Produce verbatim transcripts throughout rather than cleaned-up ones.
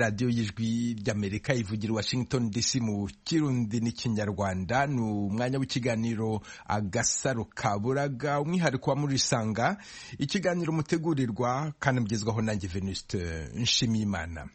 radiyo y'ijwi ry'Amerika ivugira Washington D C mu Kirundi n'ikinyarwanda. Ni umwanya w'ikiganiro Agasaro Kaburaga, umwihariko wa Murisanga, ikiganiro mutegurirwa kandi mugezwaho nanjye Venuste Nshimiyimana.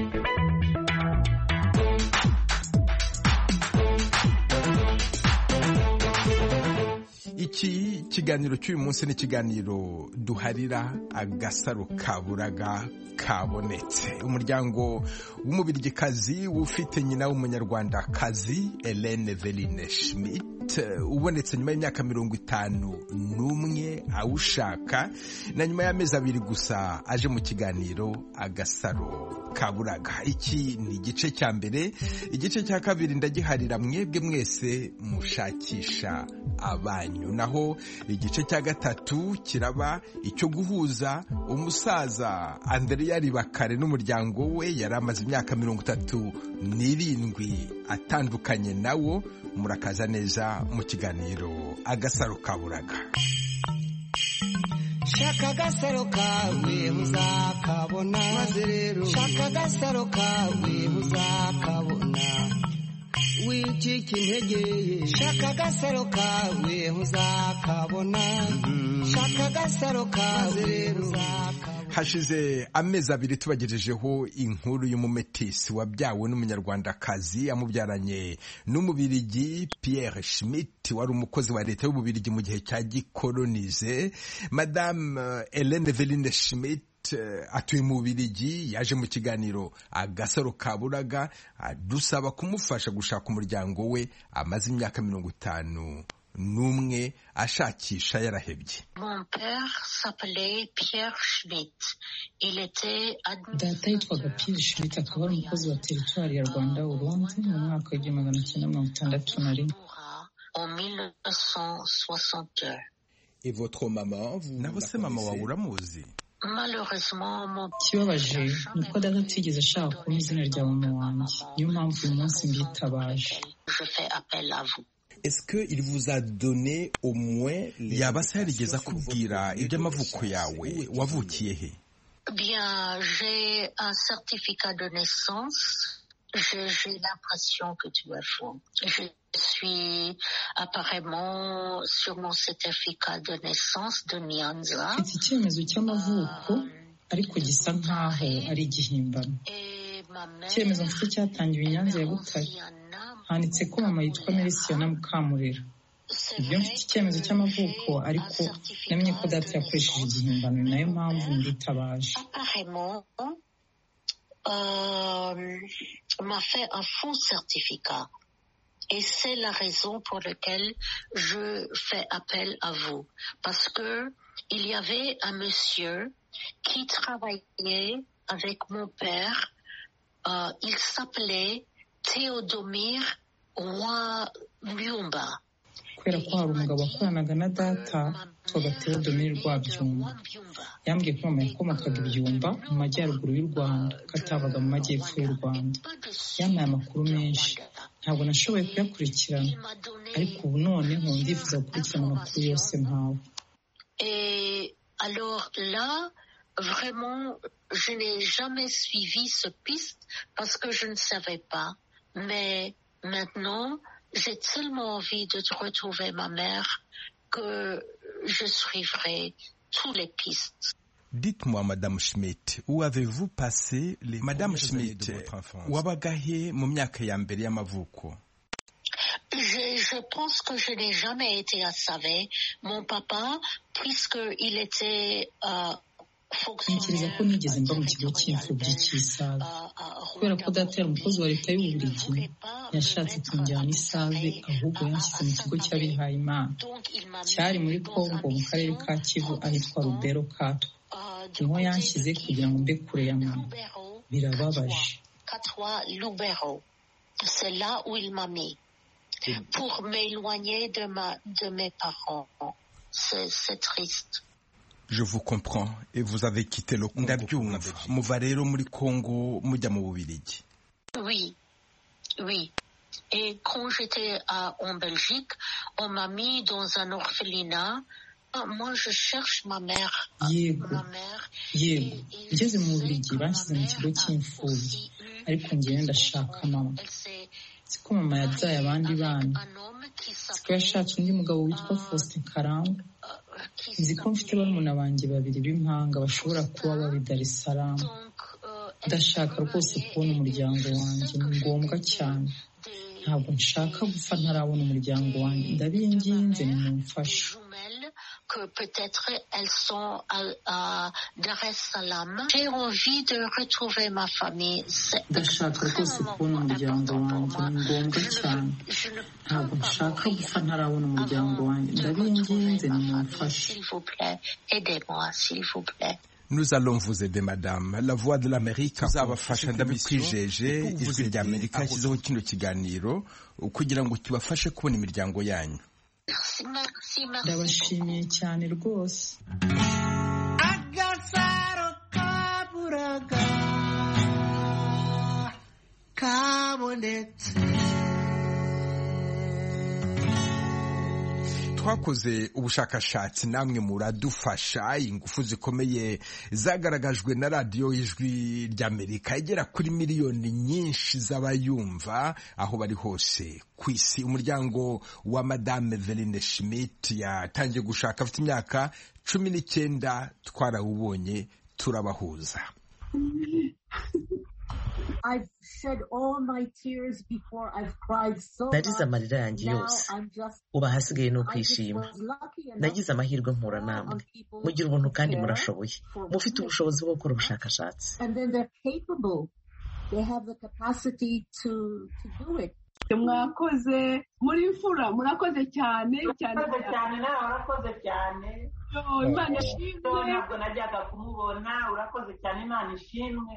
Iki kiganiro cy'uyu munsi ni ikiganiro duharira agasaro kaburaga kabonetse. Umuryango w'umubirigikazi ufite nyina w'umunyarwandakazi Hélène Veline Schmidt ubonetse nyuma y'imyaka mirongo itanu n'umwe awushaka, na nyuma y'amezi abiri gusa aje mu kiganiro Agasaro Kaburaga. Iki ni igice cya mbere. Igice cya kabiri ndagiharira mwebwe mwese mushakisha abanyu, naho igice cya gatatu kiraba icyo guhuza umusaza Andrea Ribakare n'umuryango we yari amaze imyaka mirongo itatu n'irindwi atandukanye nawo. Murakaza neza mu kiganiro Agasaro Kaburaga. Shaka agasaro kawe muzakabona, maze rero shaka agasaro kawe muzakabona, wicika intege. Shaka agasaro kawe muzakabona, shaka agasaro kawe rero muzakabona. Hashize amezi abiri tubagejejeho inkuru y'umumetisi wabyawe n'umunyarwandakazi amubyaranye n'umubirigi Pierre Schmidt wari umukozi wa leta y'ububirigi mu gihe cya gikolonize. Madame Hélène Veline Schmidt atuye mu Bubirigi, yaje mu kiganiro Agasaro Kaburaga adusaba kumufasha gushaka umuryango we amaze imyaka mirongo itanu n'umwe ashakisha yarahebye. Mon père s'appelait Pierre Schmidt. Il était data yitwaga Pierre Schmidt, akaba ari umukozi wa teritwari ya Rwanda Urundi mu mwaka w'igihumbi magana cyenda mirongo itandatu na rimwe. En mille neuf cent soixante-deux. Et votre maman, vous naho se mama wawe uramuzi? Malheureusement, mon Ikibabaje ni uko data atigeze ashaka kubona izina rya mama wanjye, niyo mpamvu uyu munsi mbitabaje. Je fais appel à vous. Est-ce que il vous a donné au moins yaba se yarigeze akubwira iby'amavuko yawe? Wavukiye he? Bien, j'ai un certificat de naissance. J'ai, j'ai l'impression que tu es faux. Je suis apparemment sur mon certificat de naissance de Nyanza. Mfite icyemezo cy'amavuko ariko gisa nkaho ari igihimbano. Icyemezo mfite cyatangiwe i Nyanza ya Butare. Handitse ko mama yitwa Melisiyana Mukamurera. Ibyo mfite icyemezo cy'amavuko ariko namenye ko data yakoresheje igihimbano, nayo mpamvu nditabaje. Apparemment, euh, m'a fait un faux certificat. Et c'est la raison pour laquelle je fais appel à vous. Parce que il y avait un monsieur qui travaillait avec mon père. Euh, il s'appelait Théodomir Roi Byumba. Kubera ko hari umugabo wakoranaga na data twaga Théodomir Roi Byumba. Yambwiye ko mama yakomokaga Byumba mu majyaruguru y'u Rwanda, katabaga mu majyepfo y'u Rwanda. Yampaye amakuru menshi, ntabwo nashoboye kuyakurikirana, ariko ubu noneho ndifuza gukurikirana amakuru yose mpawe. Et alors là, vraiment, je n'ai jamais suivi ce piste parce que je ne savais pas. Mais maintenant, j'ai tellement envie de retrouver ma mère que je suivrai tous les pistes. Dites-moi, Madame Schmidt, où avez-vous passé les Madame Schmidt, wabagahe mu myaka ya mbere y'amavuko? Je, je pense que je n'ai jamais été à Savé. Mon papa, puisqu'il était euh, Ntekereza ko nigeze mba mu kigo cy'imfubyi cy'Isave. Kubera ko data yari umukozi wa leta y'Ububirigi, yashatse kunjyana i Save, ahubwo yanshyize mu kigo cy'abihaye Imana. Cyari muri Kongo mu karere ka Kivu ahitwa Lubero Katwa. Niho yanshyize kugira ngo mbe kure ya mama. Birababaje. Katwa Lubero. C'est là où il m'a mis. Pour m'éloigner de ma, de mes parents. C'est, c'est triste. Je vous comprends. Et vous avez quitté le Congo. Ndabyumva. Muva rero muri Congo mujya mu Bubirigi. Oui, oui. Et quand j'étais à, en Belgique, on m'a mis dans un orphelinat Moi, je cherche ma mère. yego yego ngeze mu Bubiligi banshyize mu kigo cy'imfubyi ariko njyewe ndashaka mama. Siko mama yabyaye abandi bana, siko yashatse undi mugabo witwa Faustin Karangwa. Nzi ko mfite barumuna banjye babiri b'impanga bashobora kuba baba Dar es Salaam. Ndashaka rwose kubona umuryango wanjye, ni ngombwa cyane. Ntabwo nshaka gupfa ntarabona umuryango wanjye, ndabinginze nimumfashe. Que peut-être elles sont à, à Dar es Salaam. J'ai envie de retrouver ma famille. C'est extrêmement important pour moi. Je ne, je ne peux pas mourir. S'il vous plaît, aidez-moi, s'il vous plaît. Nous allons vous aider, madame. La voix de l'Amérique tuzabafasha ndabikwijeje. Ijwi ry'Amerika yashyizeho kino kiganiro kugira ngo kibafashe kubona imiryango yanyu. Ndabashimiye cyane rwose. Agasaro kaburaga kabonetse. Twakoze ubushakashatsi namwe muradufasha. Ingufu zikomeye zagaragajwe na radiyo y'Ijwi ry'Amerika igera kuri miliyoni nyinshi z'abayumva aho bari hose ku isi. Umuryango wa Madame Veline Schmidt yatangiye gushaka afite imyaka cumi n'icyenda. Twarawubonye turabahuza. Narize amarira yanjye yose, ubu hasigaye no kwishima. Nagize amahirwe mpura namwe, mugira ubuntu kandi murashoboye, mufite ubushobozi bwo gukora ubushakashatsi. Mwakoze muri mfura, murakoze cyane cyane cyane, nawe urakoze cyane. Imana ishimwe. Ntabwo najyaga kumubona, urakoze cyane, Imana ishimwe.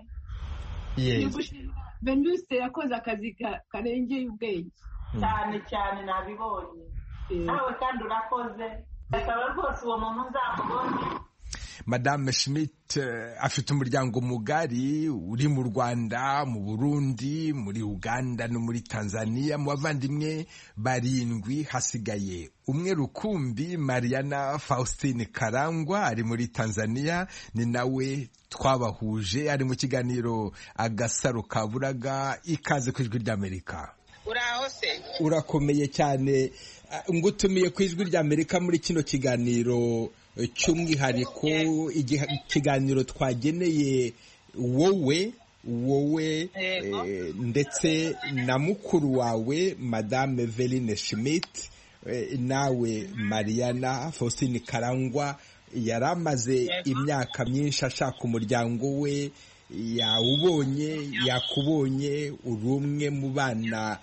Venuste yakoze akazi karengeye ubwenge cyane cyane, nabibonye. Nawe kandi urakoze, akaba rwose uwo muntu nzamubone. Madame Schmidt afite umuryango mugari uri mu Rwanda, mu Burundi, muri Uganda no muri Tanzania. Mu bavandimwe barindwi hasigaye umwe rukumbi. Mariana Faustine Karangwa ari muri Tanzania, ni nawe twabahuje, ari mu kiganiro Agasaro Kaburaga. Ikaze ku Ijwi ry'Amerika. Uraho se? Urakomeye cyane. Ngutumiye ku Ijwi ry'Amerika muri kino kiganiro cy'umwihariko, ikiganiro twageneye wowe wowe e, ndetse na mukuru wawe Madame Veline Schmidt. E, nawe Mariana Faustine Karangwa yaramaze imyaka myinshi ashaka umuryango we, yawubonye, yakubonye. Uri umwe mu bana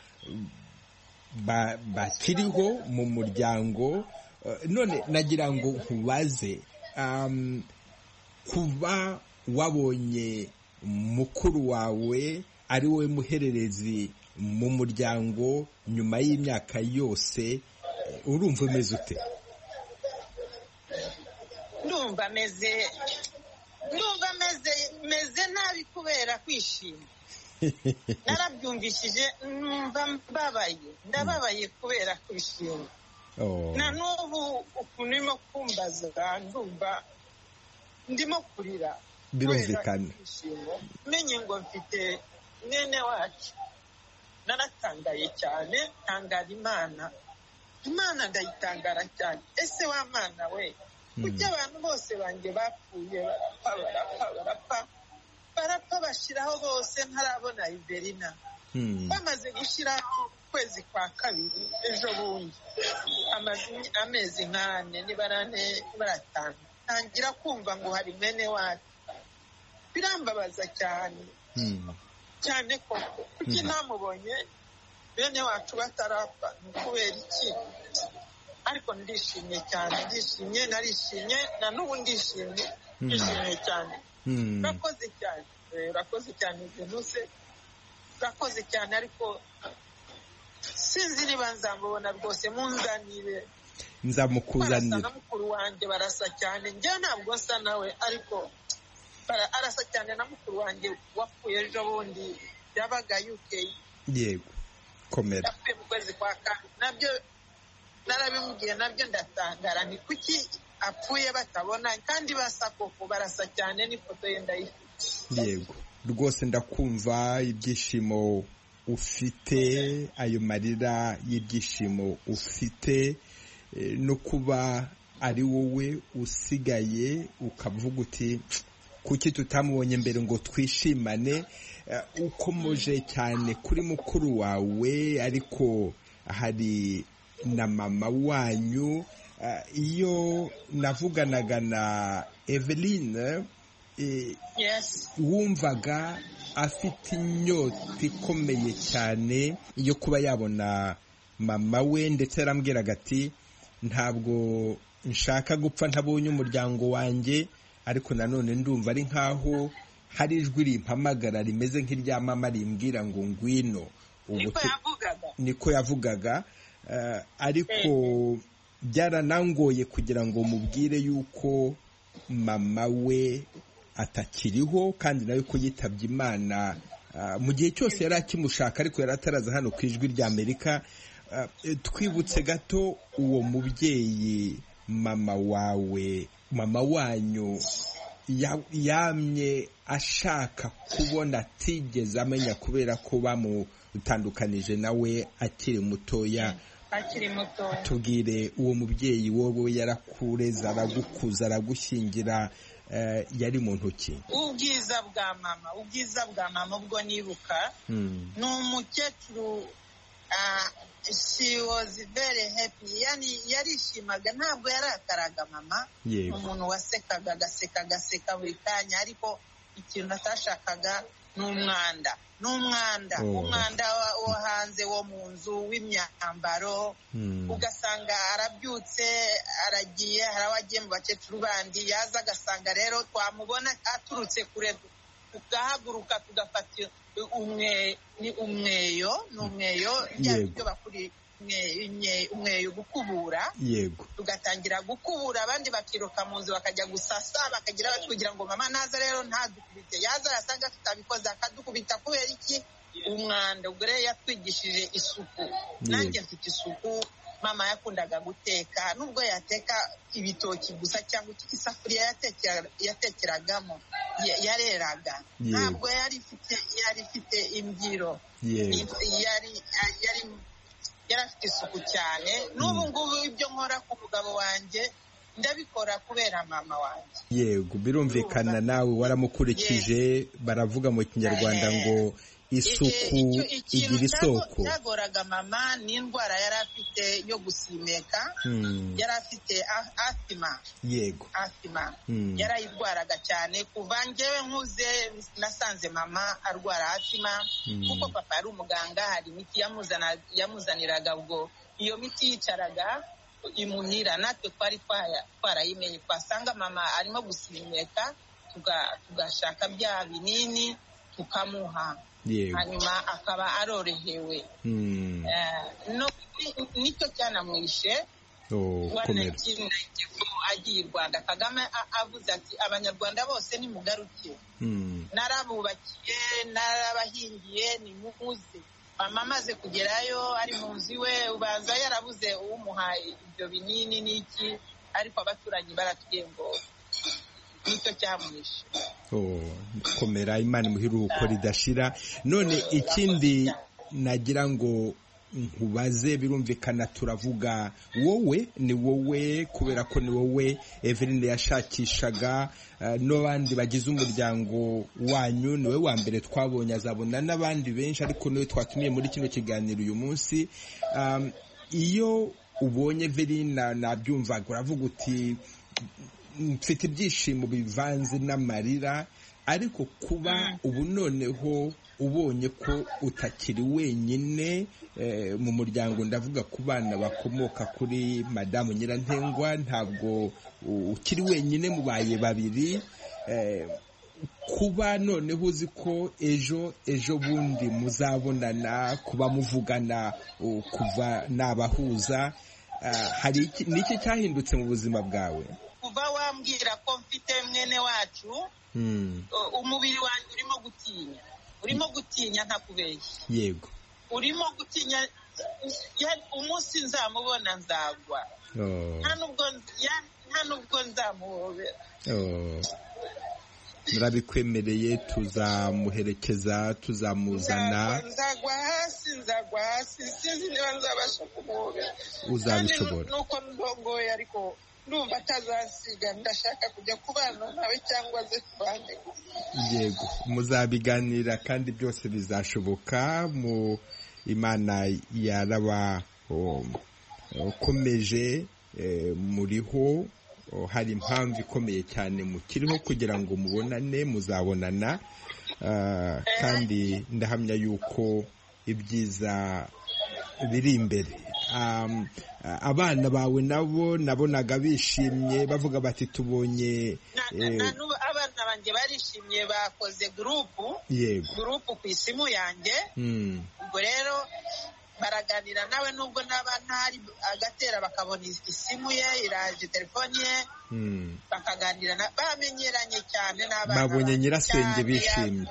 bakiriho mu muryango. None nagira ngo nkubaze, um, kuba wabonye mukuru wawe ari wowe muhererezi mu muryango nyuma y'imyaka yose, urumva umeze ute? Ndumva meze ndumva meze meze nabi kubera kwishima. Narabyumvishije, numva mbabaye, ndababaye kubera kwishima. Na n'ubu ukuntu urimo kumbaza ndumva ndimo kurira. Birumvikana. Menye ngo mfite mwene wacu, naratangaye cyane, tangara Imana. Imana ndayitangara cyane. Ese wa Mana we, kuki abantu bose banjye bapfuye barapfa barapfa barapfa barapfa bashiraho bose ntarabona Iverina. Bamaze gushyiraho kwezi kwa kabiri ejo bundi, amezi nkane nibarane baratanu, ntangira kumva ngo hari mene wacu. Birambabaza cyane cyane koko, kuki namubonye bene wacu batarapfa, ni kubera iki? Ariko ndishimye cyane, ndishimye, narishimye, na n'ubu ndishimye, ndishimye cyane. Urakoze cyane, urakoze cyane Venuse, urakoze cyane. Ariko sinzi niba nzamubona rwose, munzanire. Nzamukuzanira. Barasa na mukuru wanjye, barasa cyane. Njye ntabwo nsa nawe, ariko arasa cyane na mukuru wanjye wapfuye ejo bundi, yabaga U K. Yego, komera. Yapfuye mu kwezi kwa kabiri, nabyo narabimubwiye, nabyo ndatangara. Ni kuki apfuye batabona kandi basa koko barasa cyane n'ifoto ye ndayifite. Yego rwose ndakumva ibyishimo ufite, ayo marira y'ibyishimo ufite, no kuba ari wowe usigaye ukavuga uti kuki tutamubonye mbere ngo twishimane. Ukomoje cyane kuri mukuru wawe, ariko hari na mama wanyu. Iyo navuganaga na Eveline, wumvaga afite inyota ikomeye cyane yo kuba yabona mama we, ndetse yarambwiraga ati ntabwo nshaka gupfa ntabonye umuryango wanjye, ariko nanone ndumva ari nkaho hari ijwi rimpamagara rimeze nk'irya mama rimbwira ngo ngwino. Niko yavugaga, ariko byaranangoye kugira ngo mubwire yuko mama we atakiriho, kandi nawe ko yitabye Imana mu gihe cyose yari akimushaka, ariko yari ataraza hano ku ijwi rya Amerika. Twibutse gato uwo mubyeyi mama wawe, mama wanyu yamye ashaka kubona atigeze amenya kubera ko bamutandukanije nawe akiri mutoya. akiri muto. Tubwire uwo mubyeyi wowe yarakureza, aragukuza, aragushyingira, yari mu ntoki. Ubwiza bwa mama, ubwiza bwa mama ubwo nibuka, ni umukecuru, she was very happy, yani yarishimaga, ntabwo yarakaraga mama, umuntu wasekaga agaseka agaseka buri kanya, ariko ikintu atashakaga ni umwanda, ni umwanda, umwanda wo hanze wo mu nzu w'imyambaro. Ugasanga arabyutse aragiye, hari abagiye mu bakecuru bandi, yaza agasanga rero twamubona aturutse kure, tugahaguruka tugafata umwe ni umweyo, ni umweyo byo bakuri umweyo gukubura, yego, tugatangira gukubura, abandi bakiruka mu nzu bakajya gusasa, bakagira batwigira ngo mama naza rero ntadukubite, yaza arasanga tutabikoze akadukubita kubera iki? Umwanda. Ubwo rero yatwigishije isuku, nanjye mfite isuku. Mama yakundaga guteka, nubwo yateka ibitoki gusa cyangwa isafuriya yatekeragamo yareraga, ntabwo yari ifite yari ifite imbyiro, yari yari yari afite isuku cyane. N'ubu ngubu ibyo nkora ku mugabo wanjye ndabikora kubera mama wanjye. Yego, birumvikana nawe waramukurikije. Baravuga mu Kinyarwanda ngo isuku igira isoko. Yagoraga mama ni indwara yari afite yo gusimeka, yari afite asima. Yego, asima yarayirwaraga cyane. Kuva njyewe nkuze nasanze mama arwara asima, kuko papa ari umuganga, hari imiti yamuzana yamuzaniraga, ubwo iyo miti yicaraga imuhira, natwe twari twarayimenye, twasanga mama arimo gusimeka tugashaka bya binini tukamuha, hanyuma akaba arorohewe. Nicyo cyanamwishe. Agiye i Rwanda, Kagame avuze ati abanyarwanda bose nimugaruke, narabubakiye, narabahingiye, nimuze. Mama amaze kugerayo ari mu nzu iwe, ubanza yarabuze uwumuhaye ibyo binini n'iki, ariko abaturanyi baratubwiye ngo nicyo cyamwishe. Komera, Imana imuhiruko ridashira. None ikindi nagira ngo nkubaze, birumvikana turavuga wowe, ni wowe kubera ko ni wowe Eveline yashakishaga, n'abandi bagize umuryango wanyu niwe wa mbere twabonye, azabona n'abandi benshi, ariko niwe twatumiye muri kino kiganiro uyu munsi. Iyo ubonye Eveline nabyumvaga uravuga uti mfite ibyishimo bivanze n'amarira, ariko kuba ubu noneho ubonye ko utakiri wenyine mu muryango, ndavuga ku bana bakomoka kuri Madamu Nyirantengwa, ntabwo ukiri wenyine, mubaye babiri. Kuba noneho uzi ko ejo ejo bundi muzabonana, kuba muvugana kuva nabahuza, hari n'iki cyahindutse mu buzima bwawe? Kuva wambwira ko mfite mwene wacu, umubiri wanjye urimo gutinya, urimo gutinya ntakubeshya. Yego, urimo gutinya umunsi nzamubona nzagwa nta nubwo nta nubwo nzamuhobera. murabikwemereye tuzamuherekeza tuzamuzana nzagwa hasi nzagwa hasi sinzi niba nzabasha kumuhobera. uzabishobora nuko ndongoye ariko ndumva atazasiga ndashaka kujya kubana nawe cyangwa ze tubane. yego muzabiganira kandi byose bizashoboka. mu Imana yaraba ukomeje muriho hari impamvu ikomeye cyane mukiriho kugira ngo mubonane muzabonana kandi ndahamya yuko ibyiza biri imbere. abana bawe nabo nabonaga bishimye bavuga bati tubonye. abana banjye barishimye bakoze gurupu gurupu ku isimu yanjye. ubwo rero baraganira nawe nubwo naba ntari agatera bakabona isimu ye iraje telefone ye bakaganira bamenyeranye cyane n'abana babonye nyirasenge bishimye.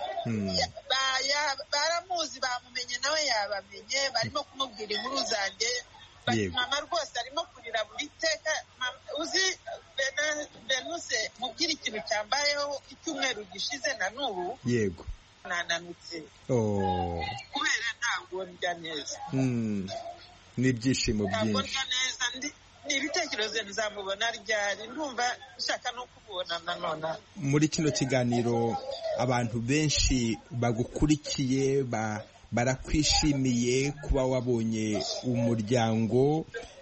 baramuzi bamumenye nawe yabamenye barimo kumubwira inkuru zanjye. mama rwose arimo kurira buri teka. uzi benuse mubwira ikintu cyambayeho icyumweru gishize na n'ubu yego nananutse kubera ntabwo ndya neza. n'ibyishimo byinshi ntabwo ndya neza ni ibitekerezo nzamubona ryari ndumva nshaka no kubona nanone. muri kino kiganiro abantu benshi bagukurikiye barakwishimiye kuba wabonye umuryango.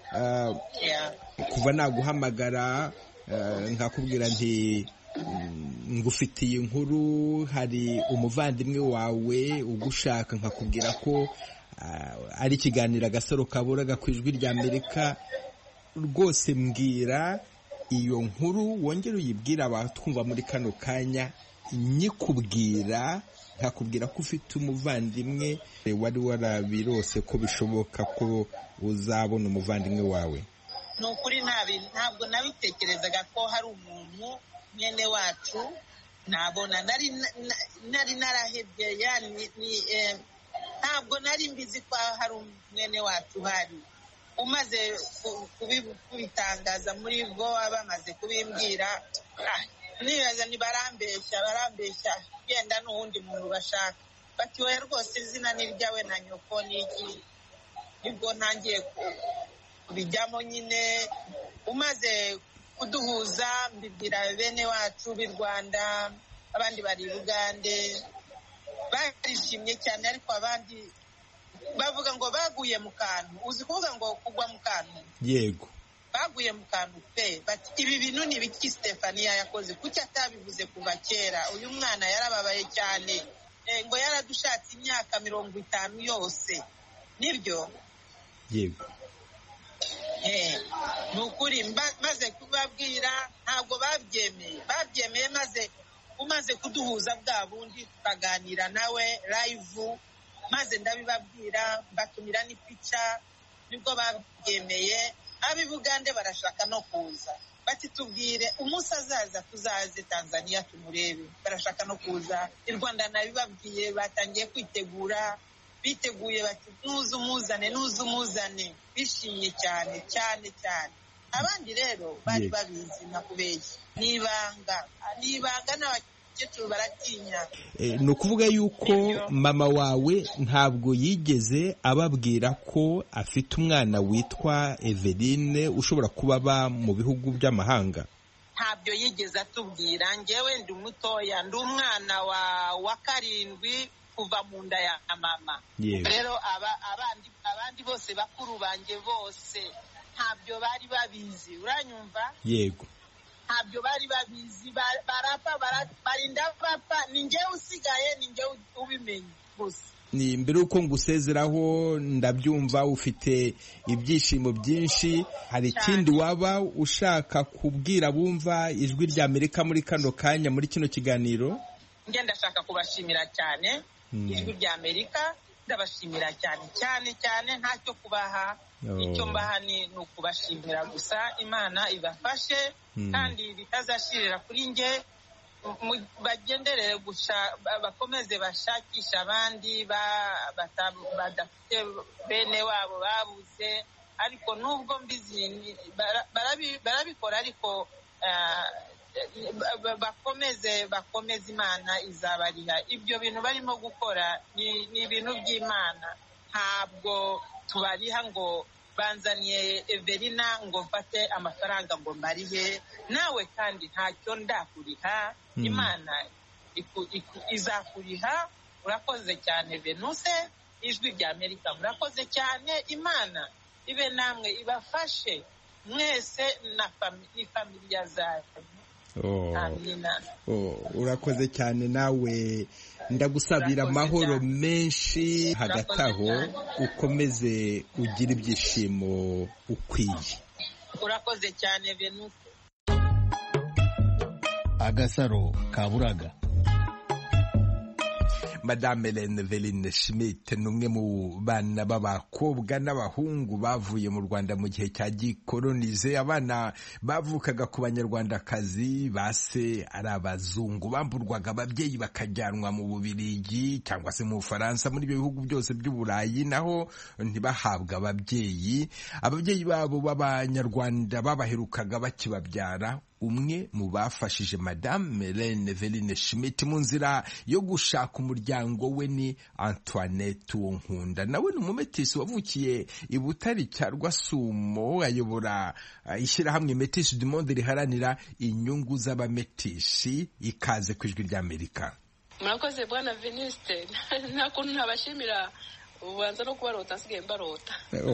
kuva naguhamagara nkakubwira nti ngufitiye inkuru hari umuvandimwe wawe ugushaka nkakubwira ko ari ikiganiro agasaro kaburaga ku ijwi rya Amerika. rwose mbwira iyo nkuru wongere uyibwira abatwumva muri kano kanya. nyikubwira nkakubwira ko ufite umuvandimwe wari warabirose ko bishoboka ko uzabona umuvandimwe wawe. ni ukuri ntabwo nabitekerezaga ko hari umuntu mwene wacu nabona nari nari narahebye yani ntabwo nari mbizi ko hari umwene wacu hari. umaze kubitangaza muri bo bamaze kubimbwira nibaza ntibarambeshya barambeshya yenda n'uwundi muntu bashaka bati wowe rwose izina ni ryawe na nyoko n'iki. nibwo ntangiye kubijyamo nyine. umaze kuduhuza mbibwira bene wacu b'i Rwanda abandi bari Ugande barishimye cyane ariko abandi bavuga ngo baguye mu kantu. uzi kuvuga ngo kugwa mu kantu? yego baguye mu kantu pe bati ibi bintu ni ibiki Stefania yakoze kuki atabivuze kuva kera. uyu mwana yarababaye cyane ngo yaradushatse imyaka mirongo itanu yose. nibyo yego ni ukuri maze kubabwira ntabwo babyemeye babyemeye maze umaze kuduhuza bwa bundi tukaganira nawe live maze ndabibabwira batumira n'ipica nibwo babyemeye. ab'i Bugande barashaka no kuza bati tubwire umunsi azaza tuzaze Tanzania tumurebe. barashaka no kuza i Rwanda nabibabwiye batangiye kwitegura biteguye bati nuza umuzane nuza umuzane. bishimye cyane cyane cyane. abandi rero bari babizi nakubeshya nibanga nibanga n'abakecuru baratinya. ni ukuvuga yuko mama wawe ntabwo yigeze ababwira ko afite umwana witwa Eveline ushobora kuba aba mu bihugu by'amahanga? ntabyo yigeze atubwira. njyewe ndi mutoya ndi umwana wa wa karindwi kuva mu nda ya mama. rero abandi abandi bose bakuru banjye bose ntabyo bari babizi. uranyumva? yego ntabyo bari babizi. barapfa barinda bapfa ni njyewe usigaye ni njyewe ubimenye gusa. ni mbere uko ngusezeraho ndabyumva ufite ibyishimo byinshi. hari ikindi waba ushaka kubwira bumva ijwi rya Amerika muri kano kanya muri kino kiganiro? njye ndashaka kubashimira cyane ijwi rya Amerika. ndabashimira cyane cyane cyane ntacyo kubaha. icyo mbaha ni ukubashimira gusa. imana ibafashe kandi bitazashirira kuri njye bagendere bakomeze bashakisha abandi badafite bene wabo babuze, ariko nubwo mbizi barabikora, ariko bakomeze bakomeze Imana izabariha. Ibyo bintu barimo gukora ni ibintu by'Imana, ntabwo tubariha ngo banzaniye Everina ngo mfate amafaranga ngo mbarihe nawe, kandi ntacyo ndakuriha. Imana izakuriha. Urakoze cyane Venuse, ijwi rya Amerika, murakoze cyane. Imana ibe namwe ibafashe mwese na familia zanyu. Oh. Amina. Oh, urakoze cyane nawe, ndagusabira amahoro menshi hagati aho, ukomeze ugira ibyishimo ukwiye. Urakoze cyane Venuse. Agasaro kaburaga. Madame Hélène Veline Schmidt ni umwe mu bana b'abakobwa n'abahungu bavuye mu Rwanda mu gihe cya gikolonize. Abana bavukaga ku banyarwandakazi, base ari abazungu, bamburwaga ababyeyi bakajyanwa mu Bubiligi cyangwa se mu Bufaransa, muri ibyo bihugu byose by'Uburayi, naho ntibahabwa ababyeyi. Ababyeyi babo b'abanyarwanda babaherukaga bakibabyara. Umwe mu bafashije Madame Hélène Veline Schmidt mu nzira yo gushaka umuryango we ni Antoinette Uwonkunda. Nawe ni umumetisi wavukiye i Butare cya Rwasumo, ayobora ishyirahamwe Métis du Monde riharanira inyungu z'abametishi. Ikaze ku ijwi rya Amerika. Murakoze bwana Venuste, nta kuntu ntabashimira ubanza no kubarota nsigaye mbarota.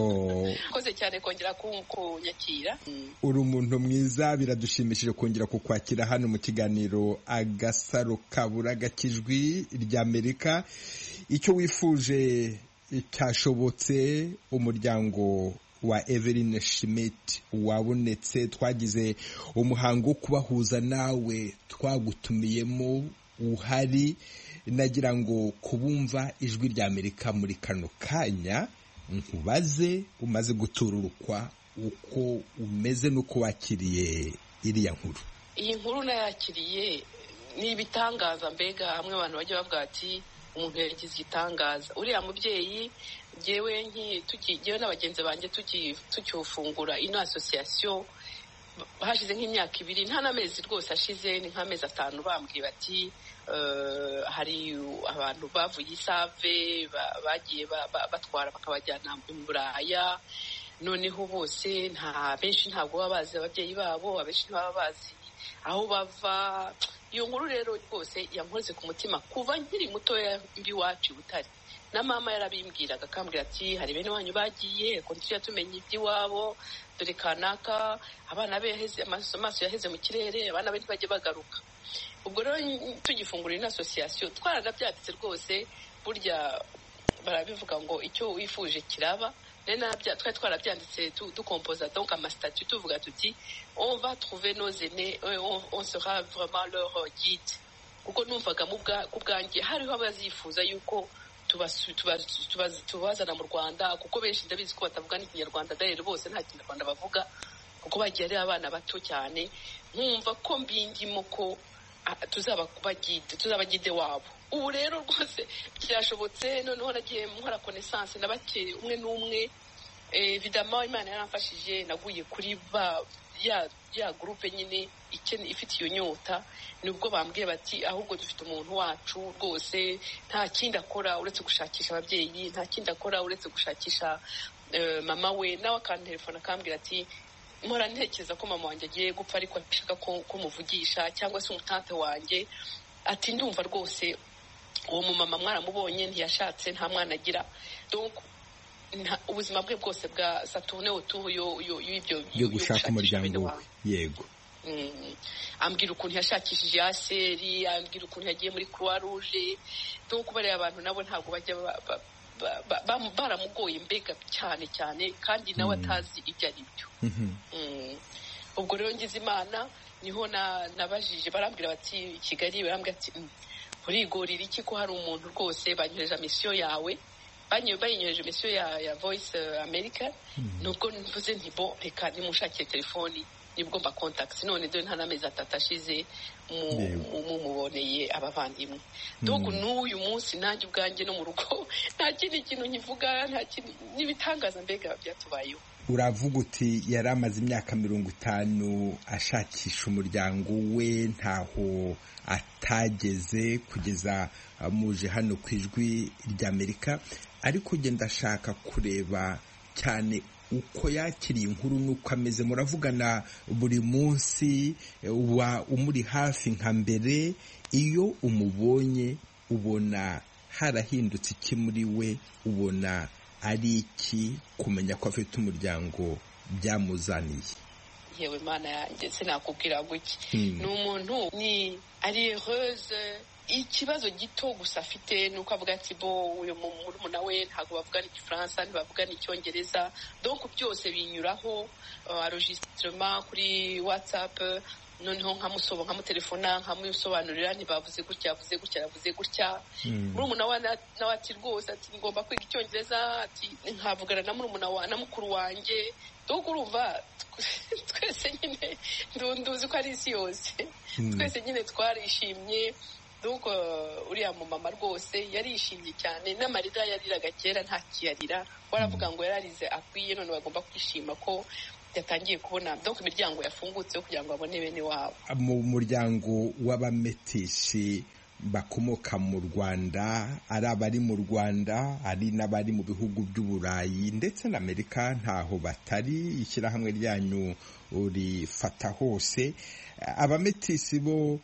Koze cyane kongera kunyakira. Uri umuntu mwiza, biradushimishije kongera kukwakira hano mu kiganiro Agasaro kaburaga k'ijwi rya Amerika. Icyo wifuje cyashobotse, umuryango wa Everine Schmidt wabonetse. Twagize umuhango wo kubahuza nawe, twagutumiyemo uhari. Nagira ngo kubumva ijwi rya Amerika muri kano kanya, nkubaze umaze gutururukwa uko umeze n'uko wakiriye iriya nkuru. Iyi nkuru nayakiriye ni ibitangaza, mbega hamwe abantu bajya bavuga ati umuntu yagize igitangaza. Uriya mubyeyi jewe nki tukigewe n'abagenzi banjye tukiufungura ino association hashize nk'imyaka ibiri, nta n'amezi rwose ashize, ni nk'amezi atanu, bambwiye bati Uh, hari abantu bavuye isave bagiye batwara bakabajyana mu Buraya, noneho bose nta benshi ntabwo baba bazi ababyeyi babo, abenshi ntibaba bazi aho bava. Iyo nkuru rero rwose yankoze ku mutima kuva nkiri mutoya mbi wacu Butare, na mama yarabimbwiraga akambwira ati hari bene wanyu bagiye ko ntujya tumenya iby'iwabo, dore kanaka abana be yaheze amaso yaheze mu kirere, abana be ntibajye bagaruka. Ubwo rero tugifungura ino association twaranabyanditse rwose, burya barabivuga ngo icyo wifuje kiraba. Nabya twari twarabyanditse dukompoza donc ama statut tuvuga tuti on va trouver nos aînés, on, on sera vraiment leur guide. Kuko numvaga mu bwanjye hariho abazifuza yuko tubazana mu Rwanda, kuko benshi ndabizi ko batavuga n'ikinyarwanda, rero bose nta kinyarwanda bavuga kuko bagiye ari abana bato cyane. Nkumva ko mbingimo ko tuzaba bagide tuzabagide wabo. Ubu rero rwose byashobotse, noneho nagiye nkora connaissance na bake umwe n'umwe. Évidemment Imana yaramfashije, naguye kuri ba ya ya groupe nyine ikene ifite iyo nyota, nubwo bambwiye bati ahubwo dufite umuntu wacu rwose nta kindi akora uretse gushakisha ababyeyi, nta kindi akora uretse gushakisha uh, mama we. Nawe akan telefone akambwira ati mpora ntekereza ko mama wanjye agiye gupfa ariko ashaka ko muvugisha, cyangwa se umutante wanjye ati ndumva rwose uwo mu mama mwaramubonye ntiyashatse, nta mwana agira, donc ubuzima bwe bwose bwa Saturne otu yo yo y'ibyo yo gushaka umuryango. Yego. Mm. Ambwira ukuntu yashakishije aseri, ambwira ukuntu yagiye muri Croix Rouge, donc bari abantu nabo ntabwo bajya baramugoye mbega cyane cyane, kandi nawe atazi ibyo ari byo. Ubwo rero ngize Imana niho nabajije, barambwira bati Kigali, barambwira ati urigorira iki ko hari umuntu rwose banyoheje mission yawe, banyoheje mission ya ya Voice America. Nubwo mvuze nti bo reka nimushakire telefoni nibwo mba contacts none dore nta n'amezi atatu ashize mumuboneye abavandimwe donc n'uyu munsi nanjye ubwanjye no mu rugo nta kindi kintu nkivuga nta kindi n'ibitangaza mbega byatubayeho. Uravuga uti yari amaze imyaka mirongo itanu ashakisha umuryango we ntaho atageze kugeza muje hano ku ijwi ry'Amerika, ariko ugenda ashaka kureba cyane uko yakiriye inkuru n'uko ameze. Muravugana buri munsi, uba umuri hafi nka mbere. Iyo umubonye ubona harahindutse iki muri we? Ubona ari iki kumenya ko afite umuryango byamuzaniye? Yewe mana yanjye sinakubwira guki. Ni umuntu ni ari heureuse. Ikibazo gito gusa afite nuko avuga ati bo uyu murumuna we ntabwo bavugana igifaransa ntibavugana icyongereza, donc byose binyuraho enregistrement kuri WhatsApp, noneho nkamusoba nkamutelefona nkamusobanurira ntibavuze gutya yavuze gutya yavuze gutya. Murumuna wa nawe ati rwose ati ngomba kwiga icyongereza, ati nkavugana na murumuna wa na mukuru wanjye. Donc urumva twese nyine ndunduzi ko ari isi yose, twese nyine twarishimye. Donc uriya mu mama rwose yarishimye cyane, n'amarira yariraga kera nta kiyarira. Waravuga ngo yararize akwiye, none bagomba kwishima ko yatangiye kubona donc imiryango yafungutse kugira ngo abone bene wabo. Mu muryango w'abametishi bakomoka mu Rwanda, ari abari mu Rwanda ari n'abari mu bihugu by'Uburayi ndetse na Amerika ntaho batari, ishyirahamwe ryanyu urifata hose. Abametisi bo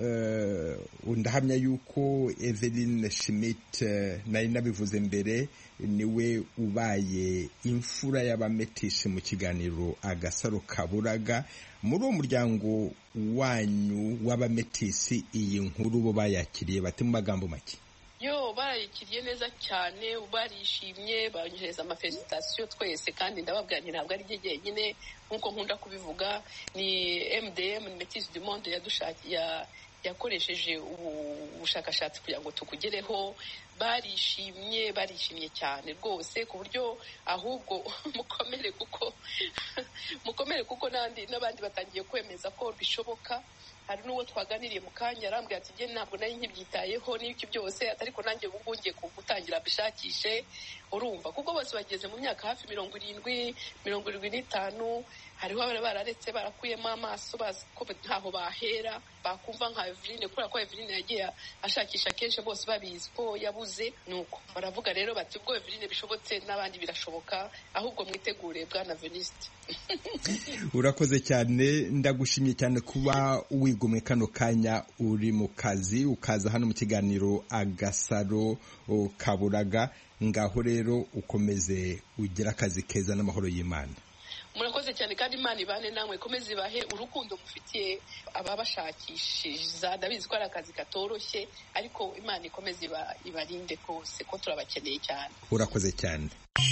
ndahamya yuko Eveline Schmidt nari nabivuze mbere niwe ubaye imfura y'abametishi mu kiganiro Agasaro Kaburaga. Muri uwo muryango wanyu w'abametisi iyi nkuru bo bayakiriye bate mu magambo make? Yo barayikiriye neza cyane, barishimye, banyohereza amafelicitation twese, kandi ndababwira nti ntabwo ari jye jyenyine nkuko nkunda kubivuga. Ni M D M Métis du Monde yadushakiye yakoresheje ubushakashatsi kugira ngo tukugereho. Barishimye barishimye cyane rwose ku buryo ahubwo mukomere kuko mukomere kuko nandi n'abandi batangiye kwemeza ko bishoboka. Hari n'uwo twaganiriye mu kanya arambwira ati jye ntabwo nari nkibyitayeho n'iki byose, ariko nanjye ubu ngiye gutangira bishakishe. Urumva kuko bose bageze mu myaka hafi mirongo irindwi mirongo irindwi n'itanu. Hariho abari bararetse barakuyemo amaso bazi ko ntaho bahera bakumva nka Eveline, kubera ko Eveline yagiye ashakisha kenshi bose babizi ko yabuze. Nuko baravuga rero bati ubwo Eveline bishobotse n'abandi birashoboka, ahubwo mwitegure bwana Veniste. Urakoze cyane, ndagushimye cyane kuba wigomwe kano kanya uri mu kazi ukaza hano mu kiganiro Agasaro Kaburaga. Ngaho rero ukomeze ugira akazi keza n'amahoro y'Imana. Murakoze cyane kandi Imana ibane namwe, komeze ibahe urukundo mufitiye ababashakishiza. Ndabizi ko ari akazi katoroshye, ariko Imana ikomeze ibarinde kose ko turabakeneye cyane. Urakoze cyane.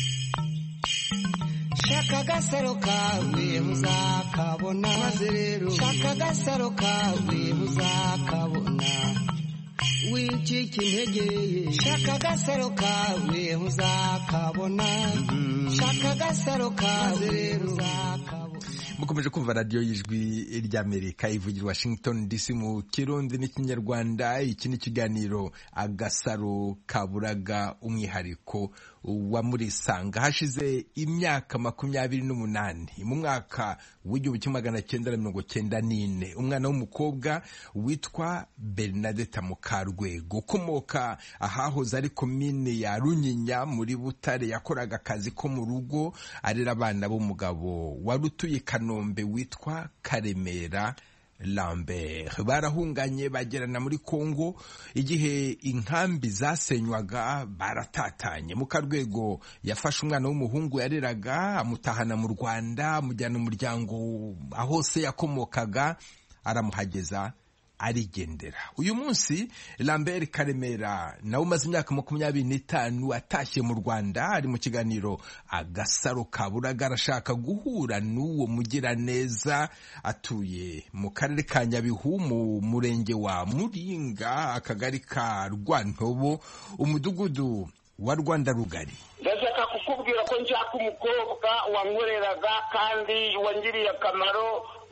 Shaka agasaro kawe muzakabona, maze rero shaka agasaro kawe muzakabona, wicika intege. Shaka agasaro kawe muzakabona, shaka agasaro kawe rero muzakabona. Mukomeje kumva radio y'Ijwi ry'Amerika ivugira Washington D C mu Kirundi n'Ikinyarwanda. Iki ni kiganiro Agasaro Kaburaga, umwihariko wa Murisanga. Hashize imyaka makumyabiri n'umunani mu mwaka w'igihumbi kimwe magana cyenda na mirongo cyenda n'ine, umwana w'umukobwa witwa Bernadette Mukarwego ukomoka ahahoze ari komine ya Runyinya muri Butare yakoraga akazi ko mu rugo arera abana b'umugabo wari utuye Kanombe witwa Karemera Lambert. Barahunganye bagerana muri Kongo igihe inkambi zasenywaga, baratatanye. Mukarwego yafashe umwana w'umuhungu yareraga amutahana mu Rwanda, amujyana umuryango ahose yakomokaga, aramuhageza arigendera. Uyu munsi Lambert Karemera nawe umaze imyaka makumyabiri n'itanu atashye mu Rwanda, ari mu kiganiro Agasaro Kaburaga. Arashaka guhura n'uwo mugiraneza, atuye mu karere ka Nyabihu mu murenge wa Muringa, akagari ka Rwantobo, umudugudu wa Rwanda Rugari. Ndashaka kukubwira ko nshaka umukobwa wankoreraga kandi wangiriye akamaro,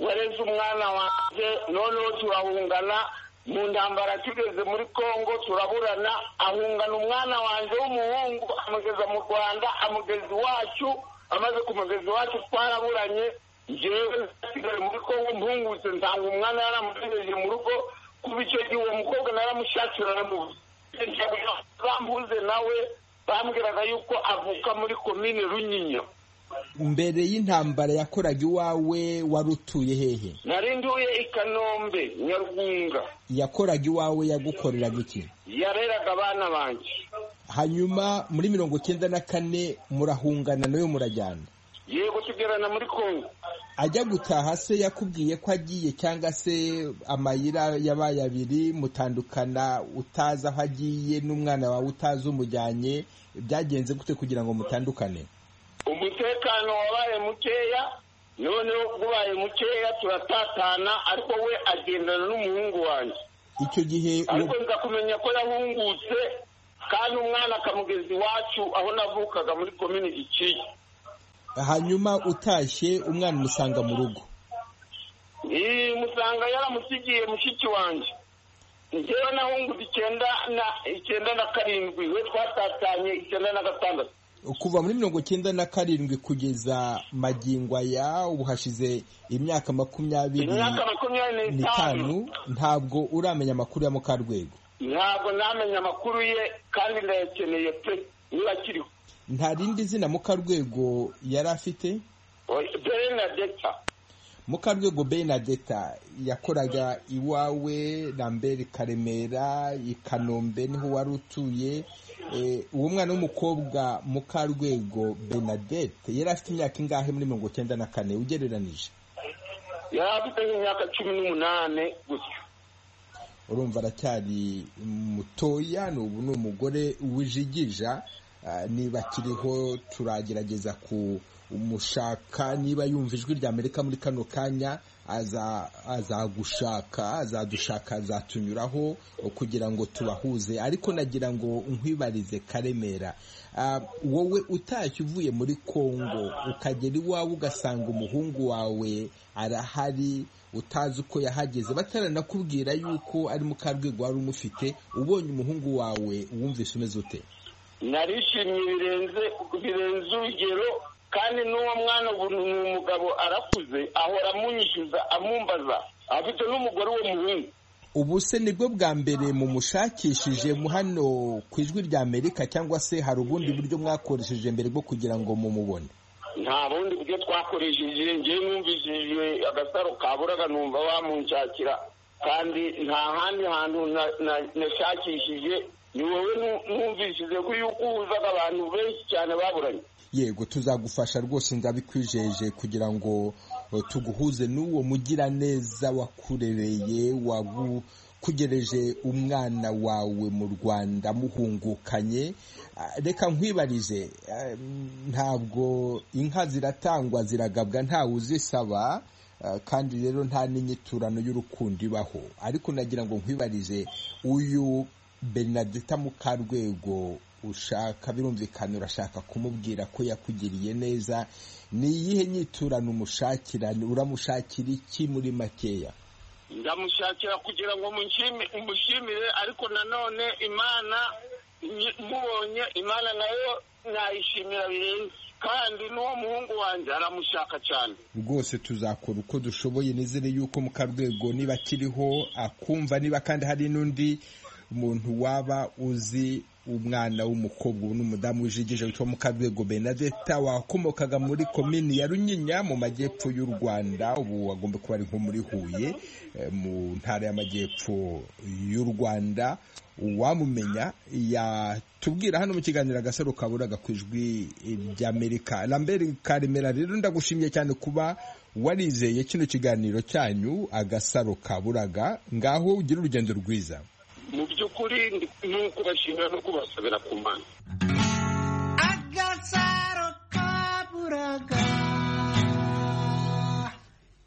wareze umwana wanjye noneho turahungana mu ntambara tugeze muri Kongo turaburana ahungana umwana wanjye w'umuhungu amugeza mu Rwanda amugeza iwacu amaze kumugeza iwacu twaraburanye njyewe nasigaye muri Kongo mpungutse nsanga umwana yaramutegereje mu rugo kuba icyo gihe uwo mukobwa naramushakira namubuze bambuze nawe bambwiraga yuko avuka muri komine Runyinya. Mbere y'intambara yakoraga iwawe warutuye hehe? Nari nduye i Kanombe Nyarwunga. Yakoraga iwawe yagukoreraga iki? Yareraga abana banje. Hanyuma muri mirongo cyenda na kane murahungana nayo murajyana? Yego tugerana muri Kongo. Ajya gutaha se yakubwiye ko agiye cyangwa se amayira yabaye abiri mutandukana utaza aho agiye n'umwana wawe utazi umujyanye byagenze gute kugira ngo mutandukane? Umutekano wabaye mukeya noneho kubaye mukeya turatatana ariko we agendana n'umuhungu wanjye. Icyo gihe ariko nza kumenya ko yahungutse kandi umwana akamugeza iwacu aho navukaga muri komine Giciye. Hanyuma utashye umwana umusanga mu rugo? Iyi musanga yaramusigiye mushiki wanjye. Njyewe nahungutse icyenda na icyenda na karindwi we twatatanye icyenda na gatandatu. Kuva muri mirongo cyenda na karindwi kugeza magingo aya ubu hashize imyaka makumyabiri n'itanu ntabwo uramenya amakuru ya Mukarwego? Ntabwo namenya amakuru ye kandi ndayakeneye pe niba akiriho. Nta rindi zina Mukarwego yari afite? Bernadetta. Mukarwego Bernadetta yakoraga iwawe Lambert Karemera i Kanombe niho wari utuye. Uwo mwana w'umukobwa Mukarwego Bernadette yari afite imyaka ingahe muri mirongo cyenda na kane ugereranije? Yari afite imyaka cumi n'umunane gutyo. Urumva aracyari mutoya, n'ubu ni umugore wijigija. Niba akiriho turagerageza kumushaka, niba yumva ijwi rya Amerika muri kano kanya azagushaka azadushaka azatunyuraho kugira ngo tubahuze. Ariko nagira ngo nkwibarize Karemera, wowe utashye uvuye muri Kongo ukagera iwawe ugasanga umuhungu wawe arahari utazi uko yahageze bataranakubwira yuko ari Mukarwego wari umufite, ubonye umuhungu wawe wumvise umeze ute? Narishimye birenze birenze urugero kandi n'uwo mwana ubu ni umugabo arakuze ahora amunyishyuza amumbaza afite n'umugore wo muhungu. Ubu se nibwo bwa mbere mumushakishije mu hano ku ijwi rya Amerika cyangwa se hari ubundi buryo mwakoresheje mbere bwo kugira ngo mumubone? Nta bundi buryo twakoresheje, njye numvishije agasaro kaburaga numva bamunshakira kandi nta handi hantu nashakishije. Ni wowe numvishije ko yuko uhuzaga abantu benshi cyane baburanye. Yego tuzagufasha rwose ndabikwijeje kugira ngo tuguhuze n'uwo mugira neza wakurereye wagukugereje umwana wawe mu Rwanda muhungukanye. Reka nkwibarize, ntabwo inka ziratangwa ziragabwa ntawe uzisaba kandi rero nta n'inyiturano y'urukundo ibaho, ariko nagira ngo nkwibarize uyu Bernadetta Mukarwego ushaka birumvikana urashaka kumubwira ko yakugiriye neza, ni iyihe nyiturano umushakira? Uramushakira iki muri makeya? Ndamushakira kugira ngo mushimire ariko nanone Imana mubonye Imana nayo nayishimira birenze kandi n'uwo muhungu wanjye aramushaka cyane. Rwose tuzakora uko dushoboye, nizere yuko Mukarwego niba akiriho akumva, niba kandi hari n'undi umuntu waba uzi umwana w'umukobwa ubu n'umudamu wijigije witwa Mukarwego Bernadetta wakomokaga muri komini ya Runyinya mu majyepfo y'u Rwanda, ubu wagomba kuba ari nko muri Huye mu ntara y'amajyepfo y'u Rwanda, uwamumenya yatubwira hano mu kiganiro Agasaro Kaburaga ku ijwi ry'Amerika. Lambert Karemera, rero ndagushimiye cyane kuba warizeye kino kiganiro cyanyu Agasaro Kaburaga, ngaho ugira urugendo rwiza. Mu by'ukuri ni ukubashimira no kubasabira ku Mana. Agasaro Kaburaga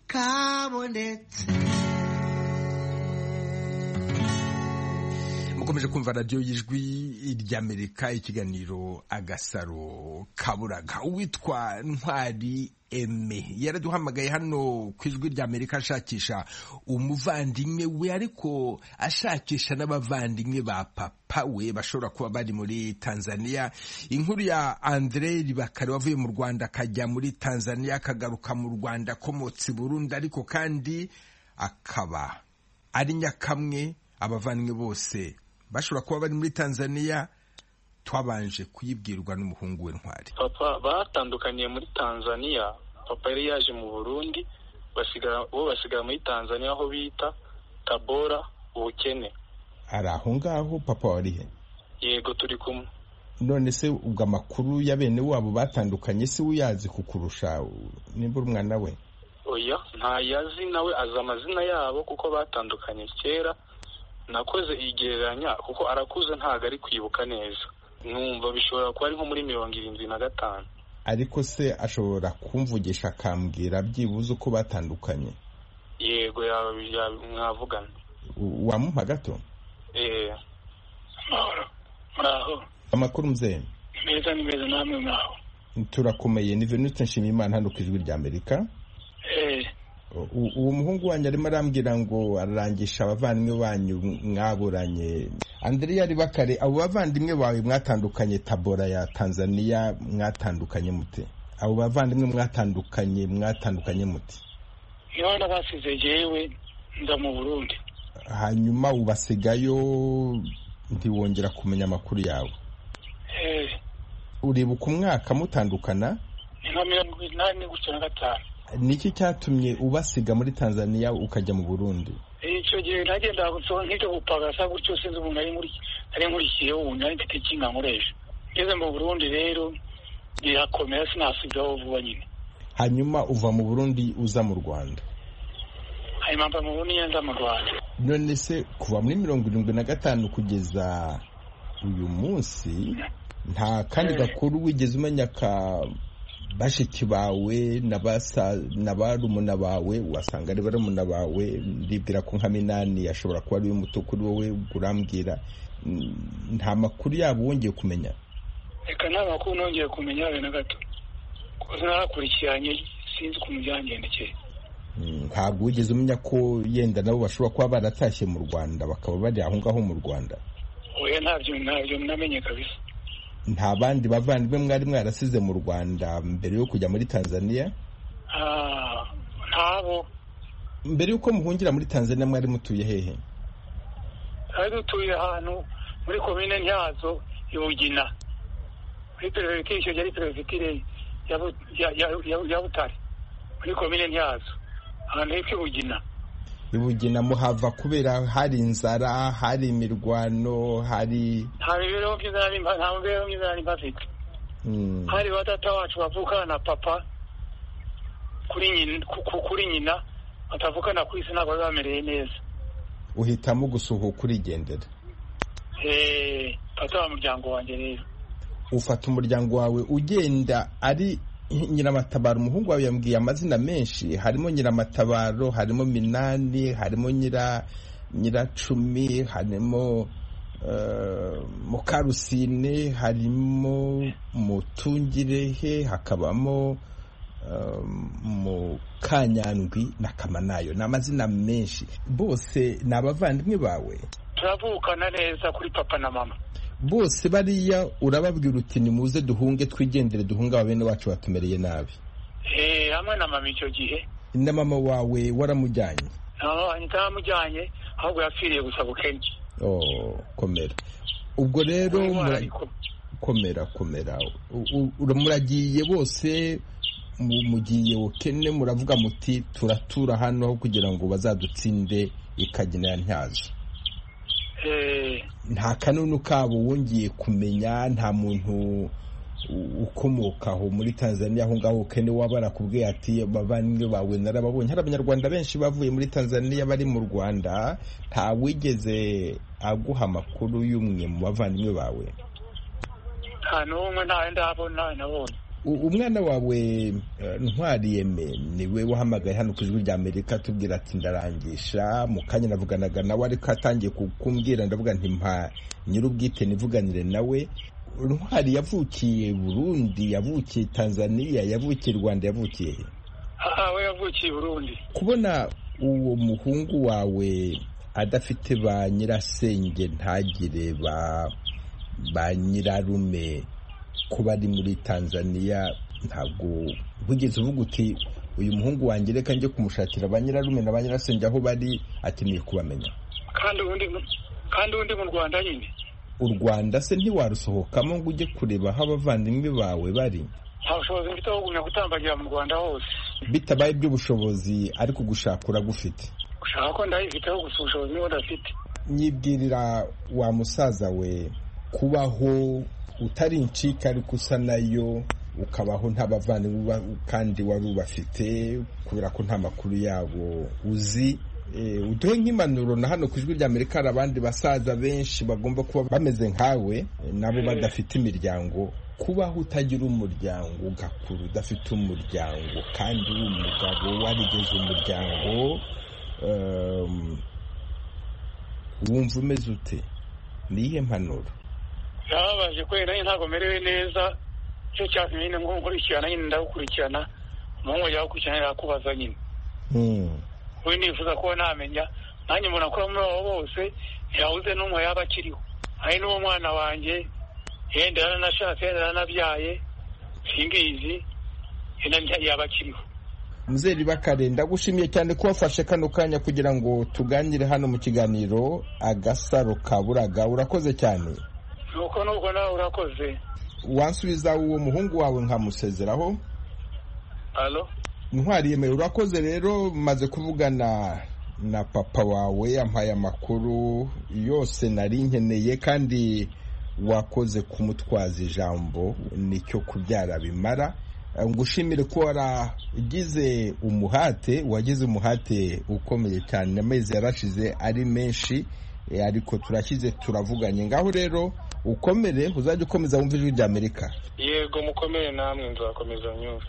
kabonetse. mukomeje kumva radiyo y'ijwi ry'Amerika, ikiganiro Agasaro Kaburaga. Uwitwa Ntwari Aime yaraduhamagaye hano ku ijwi ry'Amerika ashakisha umuvandimwe we, ariko ashakisha n'abavandimwe ba papa we bashobora kuba bari muri Tanzania. Inkuru ya Andre Ribakare wavuye mu Rwanda akajya muri Tanzania akagaruka mu Rwanda akomotse i Burundi, ariko kandi akaba ari nyakamwe abavandimwe bose bashobora kuba bari muri Tanzania. Twabanje kuyibwirwa n'umuhungu we Ntwari. Papa batandukaniye muri Tanzania, papa yari yaje mu Burundi, basigara bo basigara muri Tanzania aho bita Tabora Ubukene. Ari aho ngaho papa wari he? Yego turi kumwe. None se ubwo amakuru ya bene wabo batandukanye se uyazi kukurusha nimba umwana we? Oya, nta yazi, nawe azi amazina yabo kuko batandukanye kera. Nakoze igereranya kuko arakuze ntago ari kwibuka neza, numva bishobora kuba ari nko muri mirongo irindwi na gatanu. Ariko se ashobora kumvugisha akambwira byibuze uko batandukanye? Yego mwavugana. Wamuha gato? Eh, mahoro muraho. Amakuru mzee? Meza ni meza, namwe mwaho? Turakomeye. Ni Venuste Nshimiyimana hano ku ijwi ry'Amerika. Eh, uwo muhungu wanyu arimo arambwira ngo ararangisha abavandimwe banyu mwaburanye. Andrea Ribakare, abo bavandimwe bawe mwatandukanye Tabora ya Tanzania mwatandukanye mute? Abo bavandimwe mwatandukanye mwatandukanye mute? Niho nabasize jewe nza mu Burundi. Hanyuma ubasigayo ntiwongera kumenya amakuru yawe? Eh, uribuka umwaka mutandukana? Ni nka mirongo inani gutyo na gatanu. Niki cyatumye ubasiga muri Tanzania ukajya mu Burundi? Icyo gihe nagenda gusoma nk'icyo gupagasa gutyo, sinzi umuntu ari muri ari nkurikiye ubu nari mfite kinga nkoresha. Ngeze mu Burundi rero birakomera, sinasigaho vuba nyine. Hanyuma uva mu Burundi uza mu Rwanda? Hanyuma mva mu Burundi nza mu Rwanda. None se kuva muri mirongo irindwi na gatanu kugeza uyu munsi nta kandi gakuru wigeze umenya ka bashiki bawe nabasa nabarumuna bawe? Wasanga ari barumuna bawe, ndibwira ko nka Minani yashobora kuba ari muto kuri wowe, urambwira nta makuru yabo wongeye kumenya? Reka nta makuru nongeye kumenya na gato, kuko narakurikiranye sinzi ukuntu byangendekeye. Ntabwo wigeze umenya ko yenda nabo bashobora kuba baratashye mu Rwanda bakaba bari aho ngaho mu Rwanda? Oya, ntabyo ntabyo namenye kabisa. Nta bandi bavandimwe mwari mwarasize mu Rwanda mbere yo kujya muri Tanzania? Ah, ntabo. Mbere yuko muhungira muri Tanzania mwari mutuye hehe? Ari dutuye ahantu muri komine Ntyazo Ibugina, muri perefegiture yari perefegiture ya Butare, muri komine Ntyazo ahantu hepfo Ibugina. Ibugina muhava kubera hari inzara, hari imirwano, hari nta mibereho myiza nari nta mibereho myiza nari mbafite. Hari batata wacu bavukana na papa kuri nyina kuri nyina batavukana ku isi, ntabwo bamereye neza. Uhitamo gusuhuka urigendera? Eh, fata wa muryango wanjye rero. Ufata umuryango wawe ugenda. Ari Nyiramatabaro umuhungu wawe yambwiye amazina menshi, harimo Nyiramatabaro, harimo Minani, harimo Nyira Nyiracumi, harimo uh, Mukarusine, harimo Mutungirehe, hakabamo uh, Mukanyandwi na Kamanayo. Ni amazina menshi. Bose ni abavandimwe bawe? Turavukana neza kuri papa na mama. Bose bariya urababwira uti nimuze duhunge twigendere duhunga abene wacu batumereye nabi? Eh, hamwe na mama icyo gihe. Na mama wawe waramujyanye? Ah, ntamujyanye, ahubwo yapfiriye gusa Bukene. Oh, komera. Ubwo rero komera komera. Uramuragiye bose mugiye Bukene, muravuga muti turatura hano kugira ngo bazadutsinde Ikagina ya Ntyazo. Nta kanunu kabo wongeye kumenya? Nta muntu ukomokaho muri Tanzania aho ngaho Bukene wabara kubwiye ati abavandimwe bawe narababonye? Hari abanyarwanda benshi bavuye muri Tanzania bari mu Rwanda, nta wigeze aguha amakuru y'umwe mu bavandimwe bawe? Nta n'umwe, nta ndabona nabonye. umwana wawe Ntwari Aime niwe wahamagaye hano ku ijwi rya Amerika tubwira ati ndarangisha mu kanya navuganaga nawe ariko atangiye kukumbwira ndavuga nti mpa nyir'ubwite nivuganire nawe. Ntwari yavukiye Burundi, yavukiye Tanzania, yavukiye Rwanda, yavukiye he? aha we yavukiye Burundi. Kubona uwo muhungu wawe adafite ba nyirasenge ntagire ba ba nyirarume kuba ari muri Tanzania, ntabwo wigeze uvuga uti uyu muhungu wanjye reka njye kumushakira ba nyirarume na ba nyirasenge aho bari akeneye kubamenya? kandi ubundi kandi ubundi mu Rwanda nyine. U Rwanda se ntiwarusohokamo ngo ujye kureba aho abavandimwe bawe bari? nta bushobozi mfite bwo kugumya gutambagira mu Rwanda hose. Bitabaye iby'ubushobozi ariko gushaka uragufite? gushaka ko ndayifiteho gusa ubushobozi niho ndafite. Nyibwirira wa musaza we, kubaho utari incika ariko usa nayo, ukabaho nta bavandimwe kandi wari ubafite kubera ko nta makuru yabo uzi. Uduhe nk'impanuro na hano ku ijwi rya Amerika hari abandi basaza benshi bagomba kuba bameze nkawe nabo badafite imiryango. Kubaho utagira umuryango ugakura udafite umuryango kandi uri umugabo warigeze umuryango, wumva umeze ute? Nihe mpanuro? Yababaje kwera nyine ntabwo merewe neza, cyo cyatumye nyine ngo nkurikirana nyine ndagukurikirana umuhungu yawe gukurikirana yakubaza nyine. we nifuza ko namenya nanjye umuntu akora muri abo bose ntiyabuze n'umwe yaba akiriho. hari n'uwo mwana wanjye yenda yaranashatse yenda yaranabyaye singizi yenda yaba akiriho. Mzee Bakare, ndagushimiye cyane ko wafashe kano kanya kugira ngo tuganire hano mu kiganiro Agasaro Kaburaga. Urakoze cyane. nuko nuko nawe urakoze. Wansubiza uwo muhungu wawe nkamusezeraho? Allo? Ntwari Aime, urakoze rero, maze kuvugana na papa wawe yampaye amakuru yose nari nkeneye kandi wakoze kumutwaza ijambo nicyo kubyara bimara. Ngushimire ko waragize umuhate, wagize umuhate ukomeye cyane, amezi yarashize ari menshi ariko turashyize turavuganye. Ngaho rero ukomere, uzajye ukomeza wumva ijwi rya Amerika. Yego mukomere namwe nzakomeza nyumva.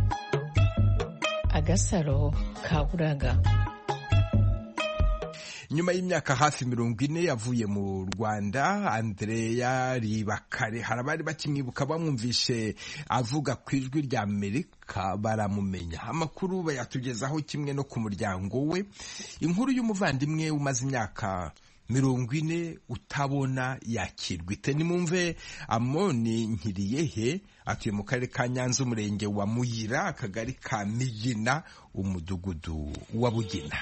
Agasaro Kaburaga. Nyuma y'imyaka hafi mirongo ine yavuye mu Rwanda, Andrea Ribakare hari abari bakimwibuka bamwumvishe avuga ku ijwi rya Amerika baramumenya. Amakuru bayatugezaho kimwe no ku muryango we. Inkuru y'umuvandimwe umaze imyaka mirongo ine utabona yakirwa ite? Nimumve Amoni Nkiriyehe, atuye mu karere ka Nyanza, umurenge wa Muyira, akagari ka Migina, umudugudu wa Bugina.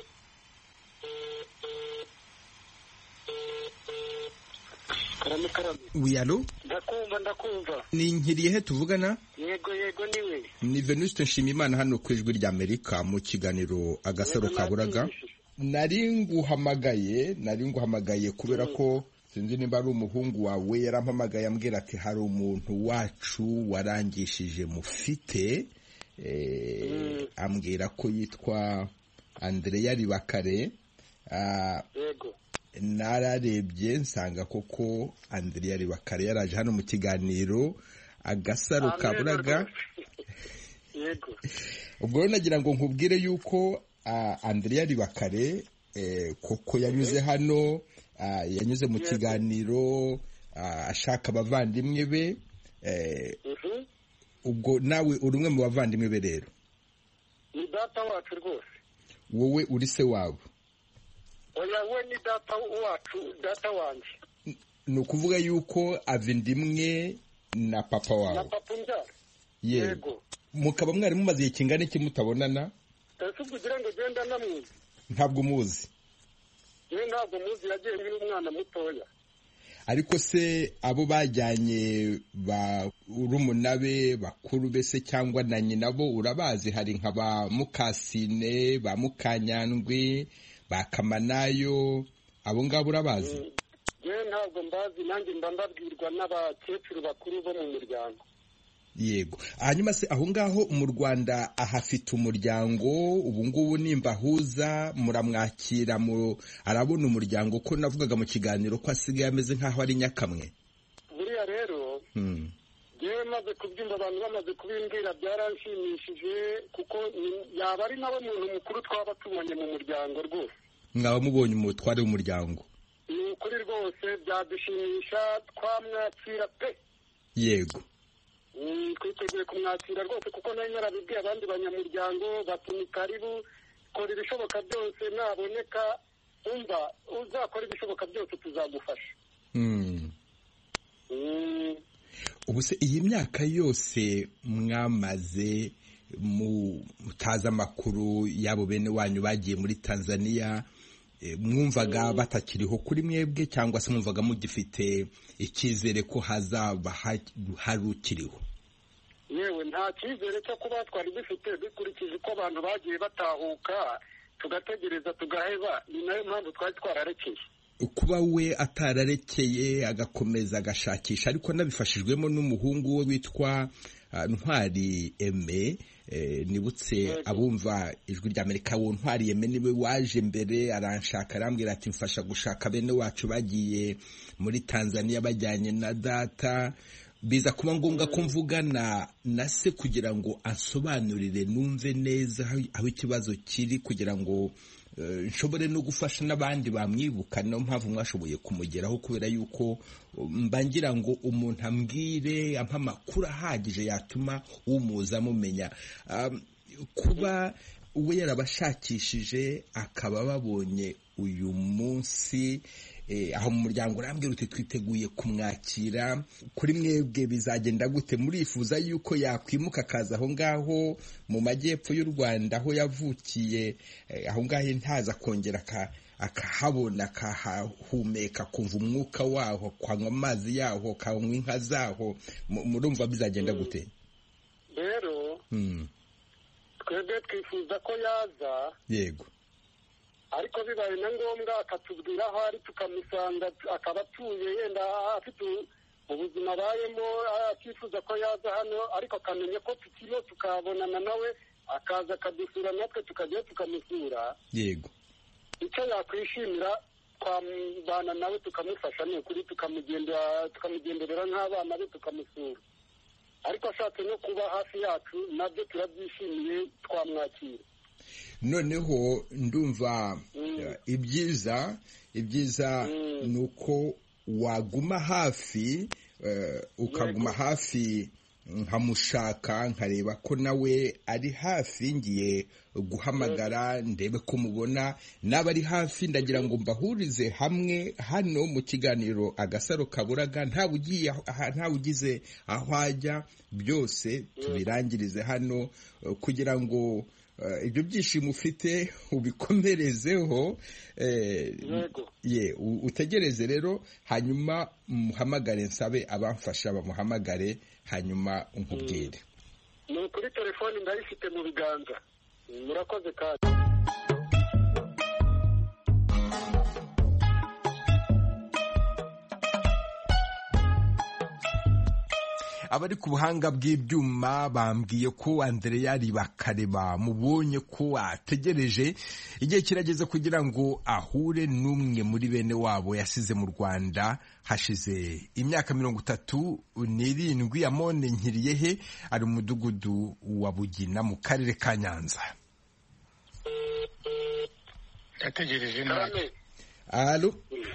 Karame karame. Wiyalo? Ndakumva ndakumva. Ni Nkiriyehe tuvugana? Yego yego niwe. Ni Venuste Nshimiyimana hano ku ijwi rya Amerika mu kiganiro Agasaro Kaburaga. Nari nguhamagaye, nari nguhamagaye kubera ko sinzi nimba ari umuhungu wawe yarampamagaye ambwira ati hari umuntu wacu warangishije mufite, eh, ambwira ko yitwa Andrea Ribakare. Ah, yego. Nararebye nsanga koko Andrea Ribakare yaraje hano mu kiganiro Agasaro Kaburaga. Yego. Ubwo nagira ngo nkubwire yuko uh, Andrea Ribakare eh, koko yanyuze hano, uh, yanyuze mu kiganiro uh, ashaka abavandimwe be, eh, uh-huh. Ubwo nawe uri umwe mu bavandimwe be rero? Ni data wacu rwose. Wowe uri se wabo? Oya, we ni data wacu, data wanje. Ni ukuvuga yuko avindimwe na papa wawe? Na papa mbyara. Yego. Mukaba mwari mumaze igihe kingana iki mutabonana? Ese kugira ngo genda namuzi? Ntabwo muzi? Ye ntabwo muzi, yagiye nkiri umwana mutoya. Ariko se abo bajyanye ba urumunabe bakuru bese cyangwa na nyina bo urabazi? Hari nka ba Mukasine, ba Mukanyandwi, ba Kamanayo, abo ngabo urabazi? Ye ntabwo mbazi, nanjye mba mbabwirwa n'abakecuru bakuru bo mu muryango. Yego. Hanyuma se aho ngaho mu Rwanda ahafite umuryango, ubu ngubu nimba huza muramwakira, mu arabona umuryango ko navugaga mu kiganiro ko asigaye ameze nkaho ari nyakamwe? Buriya rero, hmm. yewe maze kubyumva abantu bamaze kubimbwira byaranshimishije kuko yaba ari nawe muntu mukuru twaba tubonye mu muryango rwose. Mwaba mubonye umutware w'umuryango? Ni ukuri rwose byadushimisha, twamwakira pe. Yego. Twiteguye kumwakira rwose kuko nawe narabibwiye abandi banyamuryango bati ni karibu, kora ibishoboka byose, naboneka umva uzakora ibishoboka byose tuzagufasha. Ubu se iyi myaka yose mwamaze mutaza amakuru y'abo bene wanyu bagiye muri Tanzania, mwumvaga batakiriho kuri mwebwe cyangwa se mwumvaga mugifite icyizere ko hazaba harukiriho? Yewe nta cyizere cyo kuba twari dufite bikurikije ko abantu bagiye batahuka tugategereza tugaheba, ni nayo mpamvu twari twararekeye. Kuba we atararekeye agakomeza agashakisha ariko nabifashijwemo n'umuhungu we witwa Ntwari Aime, nibutse abumva ijwi rya Amerika, wo Ntwari Aime niwe waje mbere aranshaka arambwira ati mfasha gushaka bene wacu bagiye muri Tanzania bajyanye na data, biza kuba ngombwa ko mvugana na se kugira ngo ansobanurire numve neza aho ikibazo kiri kugira ngo nshobore no gufasha n'abandi bamwibuka. Niyo mpamvu mwashoboye kumugeraho kubera yuko mbangira ngo umuntu ambwire ampa amakuru ahagije yatuma umuza amumenya. Kuba we yarabashakishije akaba babonye uyu munsi, aho mu muryango urambwira uti twiteguye kumwakira, kuri mwebwe bizagenda gute? Murifuza yuko yakwimuka akaza aho ngaho mu majyepfo y'u Rwanda aho yavukiye, aho ngaho ntaza kongera akahabona akahahumeka, kumva umwuka waho, kwanywa amazi yaho, kanywa inka zaho? Murumva bizagenda gute? Rero twebwe twifuza ko yaza, yego, ariko bibaye na ngombwa akatubwira aho ari tukamusanga, akaba atuye yenda afite ubuzima abayemo, akifuza ko yaza hano ariko akamenya ko tukiriho tukabonana nawe, akaza akadusura natwe tukajyayo tukamusura. Yego, icyo yakwishimira twabana nawe tukamufasha, ni ukuri tukamugendera tukamugenderera nk'abana be tukamusura, ariko ashatse no kuba hafi yacu nabyo turabyishimiye, twamwakira. Noneho ndumva ibyiza ibyiza ni uko waguma hafi, ukaguma hafi nkamushaka, nkareba ko nawe ari hafi, ngiye guhamagara ndebe ko mubona naba ari hafi. Ndagira ngo mbahurize hamwe hano mu kiganiro Agasaro Kaburaga, ntawe ugiye ntawe ugize aho ajya, byose tubirangirize hano kugira ngo ibyo byishimo ufite ubikomerezeho. Ye utegereze rero, hanyuma muhamagare, nsabe abamfasha bamuhamagare, hanyuma unkubwire. Ni kuri telefoni ndayifite mu biganza. Murakoze kandi. Abari ku buhanga bw'ibyuma bambwiye ko Andrea Ribakare bamubonye ko ategereje, igihe kirageze kugira ngo ahure n'umwe muri bene wabo yasize mu Rwanda hashize imyaka mirongo itatu n'irindwi. Amone Nkiriyehe ari mu mudugudu wa Bugina mu karere ka Nyanza. Yategereje nawe. Allo.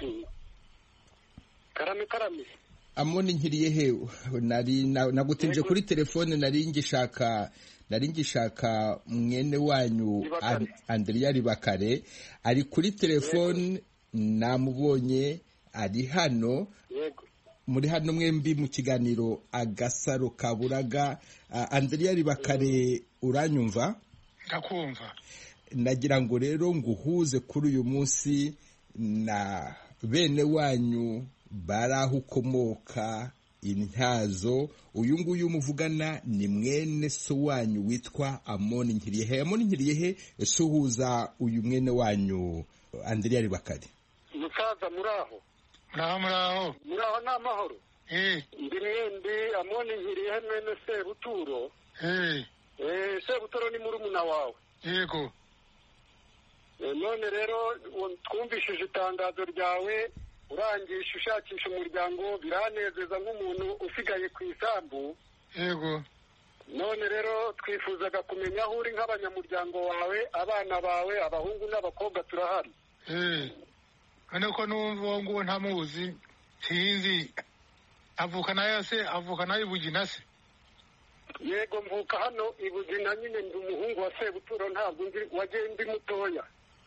Karame karame. Amone Nkiriyehe, nari nagutinje kuri telefone, nari ngishaka nari ngishaka mwene wanyu Andrea Ribakare, ari kuri telefone, namubonye ari hano. Muri hano mwembi mu kiganiro Agasaro Kaburaga. Andrea Ribakare, uranyumva? Ndakumva. Nagira ngo rero nguhuze kuri uyu munsi na bene wanyu baraho ukomoka Intyazo. Uyu nguyu muvugana ni mwene so wanyu witwa Amone Nkiriyehe. Amone Nkiriyehe, suhuza uyu mwene wanyu Andrea Ribakare. Musaza muraho? Muraho muraho. Muraho n'amahoro. Eh. Ndi mwende Amone Nkiriyehe mwene Sebuturo. Eh. Eh, Sebuturo ni murumuna wawe. Yego. None rero twumvishije itangazo ryawe urangisha ushakisha umuryango, biranezeza nk'umuntu usigaye ku isambu. yego none rero twifuzaga kumenya aho uri nk'abanyamuryango wawe abana bawe abahungu n'abakobwa turahari eh kane ko numva uwo nguwo ntamuzi sinzi avuka nayo se avuka nayo ibugina se yego mvuka hano ibugina nyine ndi umuhungu wa Sebuturo ntabwo nzi wagiye ndi mutoya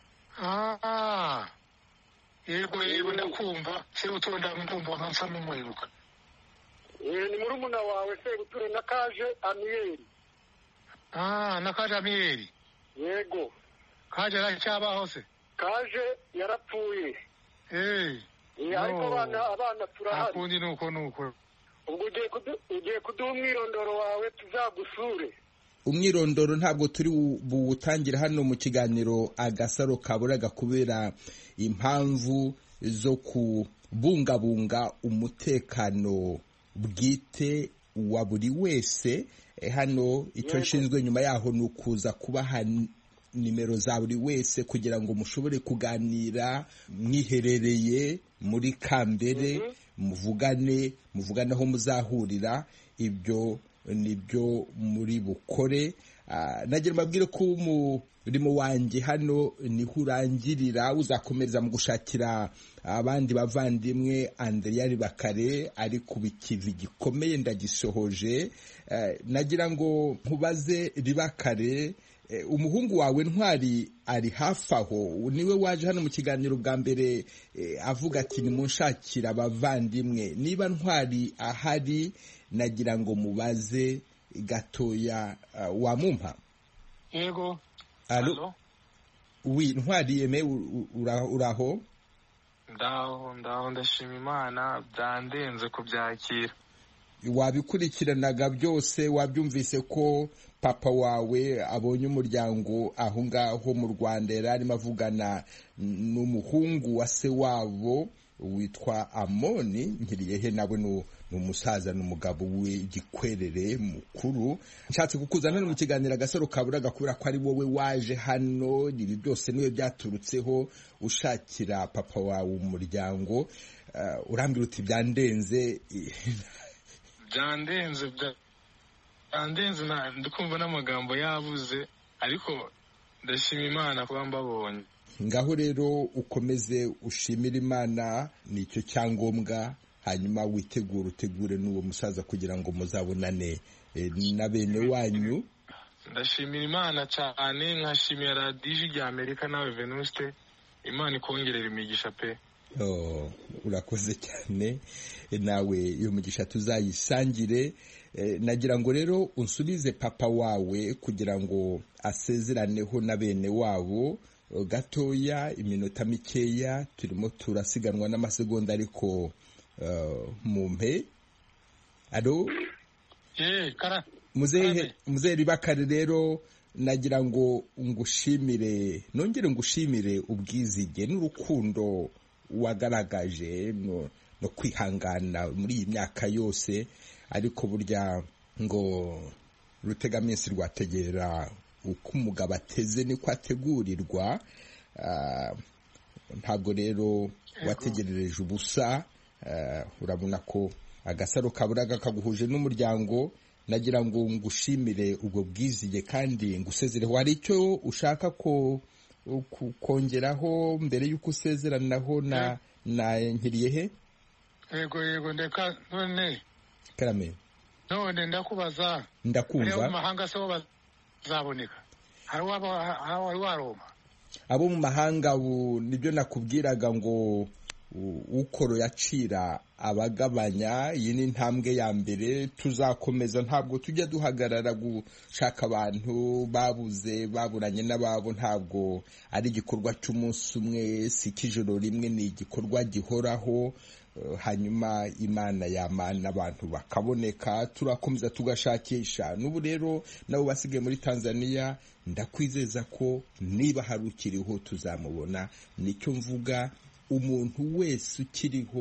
ah yego yego ndakumva Sebuturo ndakumva nkansa n'umuheruka eh ni murumuna wawe Sebuturo na Kaje Amiyeri ah na Kaje Amiyeri yego Kaje aracyabaho se Kaje yarapfuye eh eh ariko abana abana turahari akundi nuko nuko ubwo ugiye kudu ugiye kuduha umwirondoro wawe tuzagusure umwirondoro ntabwo turi buwutangira hano mu kiganiro Agasaro Kaburaga kubera impamvu zo kubungabunga umutekano bwite wa buri wese hano icyo nshinzwe nyuma yaho ni ukuza kubaha nimero za buri wese kugira ngo mushobore kuganira mwiherereye muri Kambere muvugane muvugane aho muzahurira ibyo nibyo muri bukore nagira mbabwire ko umurimo wanjye hano niho urangirira uzakomereza mu gushakira abandi bavandimwe Andrea Ribakare ari ku bikivi gikomeye ndagisohoje nagira ngo nkubaze Ribakare umuhungu wawe Ntwari ari hafi aho niwe waje hano mu kiganiro bwa mbere avuga ati nimunshakira abavandimwe niba Ntwari ahari nagira ngo mubaze gatoya wamumpa yego allo oui Ntwari eme uraho ndaho ndaho ndashima Imana byandenze kubyakira wabikurikiranaga byose wabyumvise ko papa wawe abonye umuryango aho ngaho mu Rwanda yari arimo avugana n'umuhungu wa se wabo witwa Amoni Nkiriyehe nawe ni umusaza n'umugabo w'igikwerere mukuru nshatse kukuzana hano mu kiganiro Agasaro Kaburaga kubera ko ari wowe waje hano ibi byose niwe byaturutseho ushakira papa wawe umuryango urambwira uti byandenze byandenze byandenze ndikumva n'amagambo yabuze ariko ndashima Imana kuba mbabonye ngaho rero ukomeze ushimira Imana nicyo cyangombwa hanyuma witegura utegure n'uwo musaza kugira ngo muzabonane na bene wanyu ndashimira Imana cyane nkashimira radiyo rya Amerika nawe Venuste Imana ikongerera imigisha pe oh urakoze cyane nawe iyo mugisha tuzayisangire nagira ngo rero unsubize papa wawe kugira ngo asezeraneho na bene wabo gatoya iminota mikeya turimo turasiganwa n'amasegonda ariko mumpe alo eh kara muzehe muzehe Ribakare rero nagira ngo ngushimire nongere ngushimire ubwizige n'urukundo wagaragaje no, no kwihangana muri iyi myaka yose ariko burya ngo rutegaminsi rwategera uko umugabo ateze niko ategurirwa ntabwo rero wategerereje ubusa urabona ko Agasaro Kaburaga kaguhuje n'umuryango nagira ngo ngushimire ubwo bwizige kandi ngusezereho hari icyo ushaka ko kongeraho mbere y'uko usezeranaho na na Nkiriyehe yego yego ndeka none karame none ndakubaza ndakumva mu mahanga se bazaboneka hari waba hari waroma abo mu mahanga nibyo nakubwiraga ngo ukoro yacira abagabanya iyi ni intambwe ya mbere tuzakomeza ntabwo tujya duhagarara gushaka abantu babuze baburanye n'ababo ntabwo ari igikorwa cy'umunsi umwe si kijoro rimwe ni igikorwa gihoraho hanyuma Imana yamana abantu bakaboneka turakomeza tugashakisha n'ubu rero nabo basigaye muri Tanzania ndakwizeza ko niba hari ukiriho tuzamubona nicyo mvuga umuntu wese ukiriho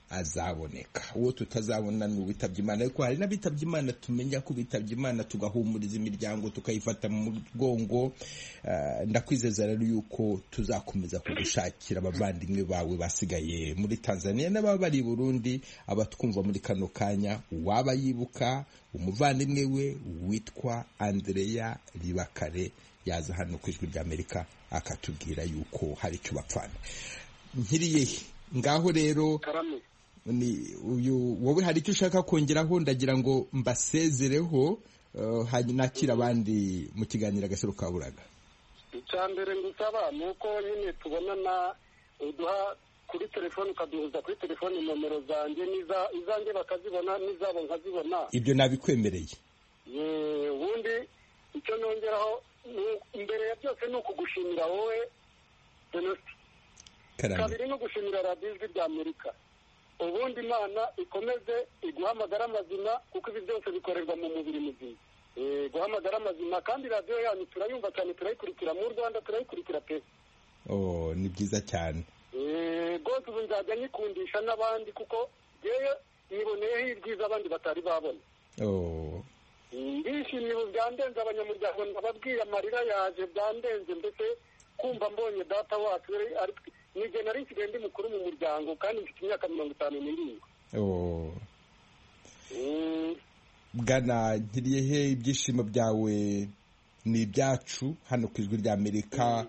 azaboneka. Uwo tutazabona ni uwitabye Imana, ariko hari n'abitabye Imana tumenya ko bitabye Imana tugahumuriza imiryango tukayifata mu mugongo. Ndakwizeza rero yuko tuzakomeza kugushakira abavandimwe bawe basigaye muri Tanzania n'ababa bari i Burundi, abatwumva muri kano kanya. Uwaba yibuka umuvandimwe we witwa Andrea Ribakare yaza hano ku Ijwi ry'Amerika akatubwira yuko hari icyo bapfana. Nkiriye ngaho rero ni uyu wowe hari icyo ushaka kongeraho? Ndagira ngo mbasezereho hanyuma nakira abandi mu kiganiro Agasaro Kaburaga. Icya mbere ngusaba ni uko nyine tubonana, uduha kuri telefone ukaduhuza kuri telefone nomero zanjye izanjye bakazibona n'izabo nkazibona. Ibyo nabikwemereye. Ubundi icyo nongeraho imbere ya byose ni ukugushimira wowe Venuste, kabiri no gushimira radiyo Ijwi ry'Amerika. Ubundi Imana ikomeze iguhamagara amazima, kuko ibi byose bikorerwa mu mubiri muzima. Guhamagara amazima, kandi radiyo yanyu turayumva cyane, turayikurikira mu Rwanda, turayikurikira pe. Oh, ni byiza cyane. Rwose ubu nzajya nyikundisha n'abandi, kuko yewe niboneyeho ibyiza abandi batari babona. Oh. Ndishimye ubu byandenze, abanyamuryango ndababwiye amarira yaje byandenze, mbese kumva mbonye data wacu nijye nari nsigaye ndi mukuru mu muryango, kandi mfite imyaka mirongo itanu n'irindwi. Oh. Bwana Nkiriyehe, ibyishimo byawe ni ibyacu hano ku Ijwi ry'Amerika,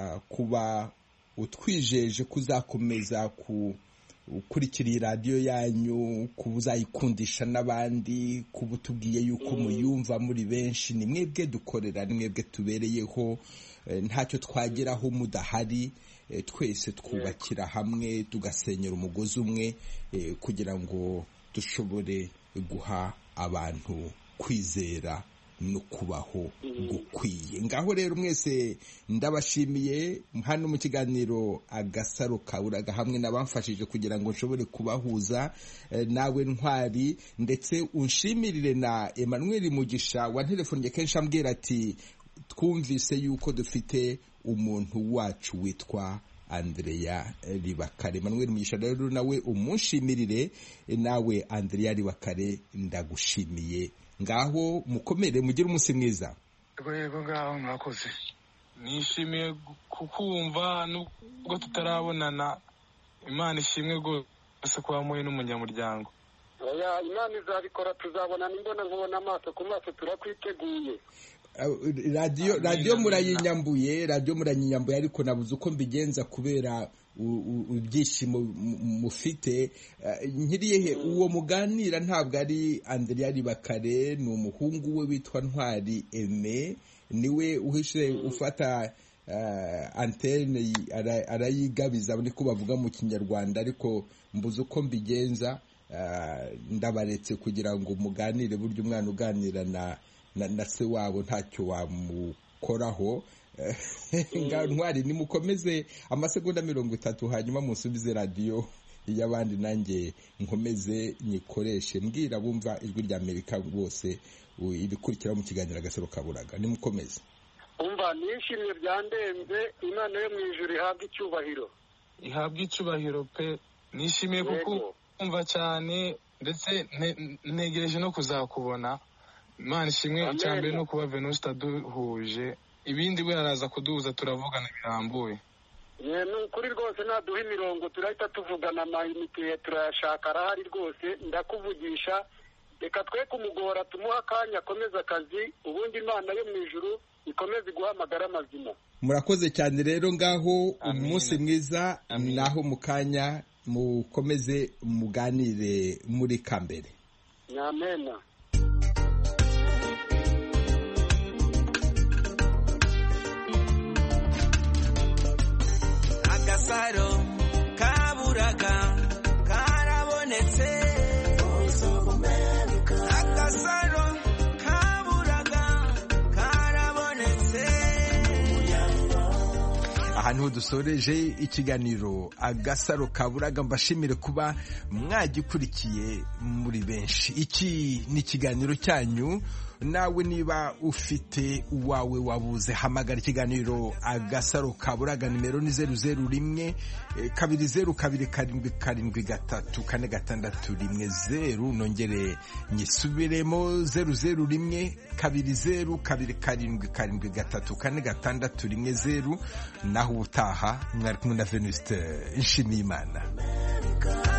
kuba utwijeje kuzakomeza ku ukurikira iyi radiyo yanyu, kuba uzayikundisha n'abandi, kuba utubwiye yuko muyumva muri benshi. Ni mwebwe dukorera, ni mwebwe tubereyeho, ntacyo twageraho mudahari. Twese twubakira hamwe tugasenyera umugozi umwe kugira ngo dushobore guha abantu kwizera no kubaho gukwiye. Ngaho rero mwese ndabashimiye hano mu kiganiro Agasaro Kaburaga, hamwe n'abamfashije kugira ngo nshobore kubahuza nawe Ntwari, ndetse unshimirire na Emmanuel Mugisha wa telefone kenshi ambwira ati twumvise yuko dufite umuntu wacu witwa Andrea Ribakare. Emmanuel Mugisha rero nawe umushimirire, nawe Andrea Ribakare ndagushimiye. Ngaho mukomere, mugire umunsi mwiza. Yego ngaho mwakoze. Nishimiye kukumva nubwo tutarabonana. Imana ishimwe rwose kuba muhe n'umunyamuryango. Oya, Imana izabikora, tuzabonana imbona nkubona amaso ku maso, turakwiteguye. Radio radio murayinyambuye, radio murayinyambuye, ariko nabuze uko mbigenza kubera ibyishimo mufite. Nkiriyehe, uwo muganira ntabwo ari Andrea Ribakare, ni umuhungu we witwa Ntwari Aime, niwe uhishe ufata antenne arayigabiza, niko bavuga mu Kinyarwanda, ariko mbuze uko mbigenza. Ndabaretse kugira ngo muganire, buryo umwana uganira na na se wabo ntacyo wamukoraho. Ntwari, nimukomeze amasegonda mirongo itatu hanyuma musubize radiyo y'abandi, nanjye nkomeze nyikoreshe. Mbwira bumva Ijwi ry'Amerika bose ibikurikira mu kiganiro Agasaro Kaburaga. Nimukomeze. Umva, nishimye byandenze. Imana yo mu ijuru ihabwa icyubahiro. Ihabwa icyubahiro pe. Nishimiye kuko umva cyane, ndetse ntegereje no kuzakubona. Imana ishimwe. Icyambere no kuba Venuste aduhuje, ibindi we araza kuduhuza turavugana birambuye. Ye nukuri rwose, naduha imirongo turahita tuvugana, amayinite turayashaka arahari rwose, ndakuvugisha. Reka twe kumugora, tumuha akanya akomeza akazi, ubundi Imana yo mu ijuru ikomeze guhamagara amazima. Murakoze cyane rero, ngaho umunsi mwiza. Naho mukanya mukomeze muganire muri Kambere. Amena. Agasaro Kaburaga karabonetse. Agasaro Kaburaga karabonetse. Aha niho dusoreje ikiganiro Agasaro Kaburaga. Mbashimire kuba mwagikurikiye muri benshi. Iki ni ikiganiro cyanyu nawe niba ufite uwawe wabuze hamagara ikiganiro agasaro kaburaga. Nimero ni zeru zeru rimwe kabiri zeru kabiri karindwi karindwi gatatu kane gatandatu rimwe zeru. Nongere nyisubiremo zeru zeru rimwe kabiri zeru kabiri karindwi karindwi gatatu kane gatandatu rimwe zeru. Naho ubutaha mwari kumwe na Venuste Nshimiyimana.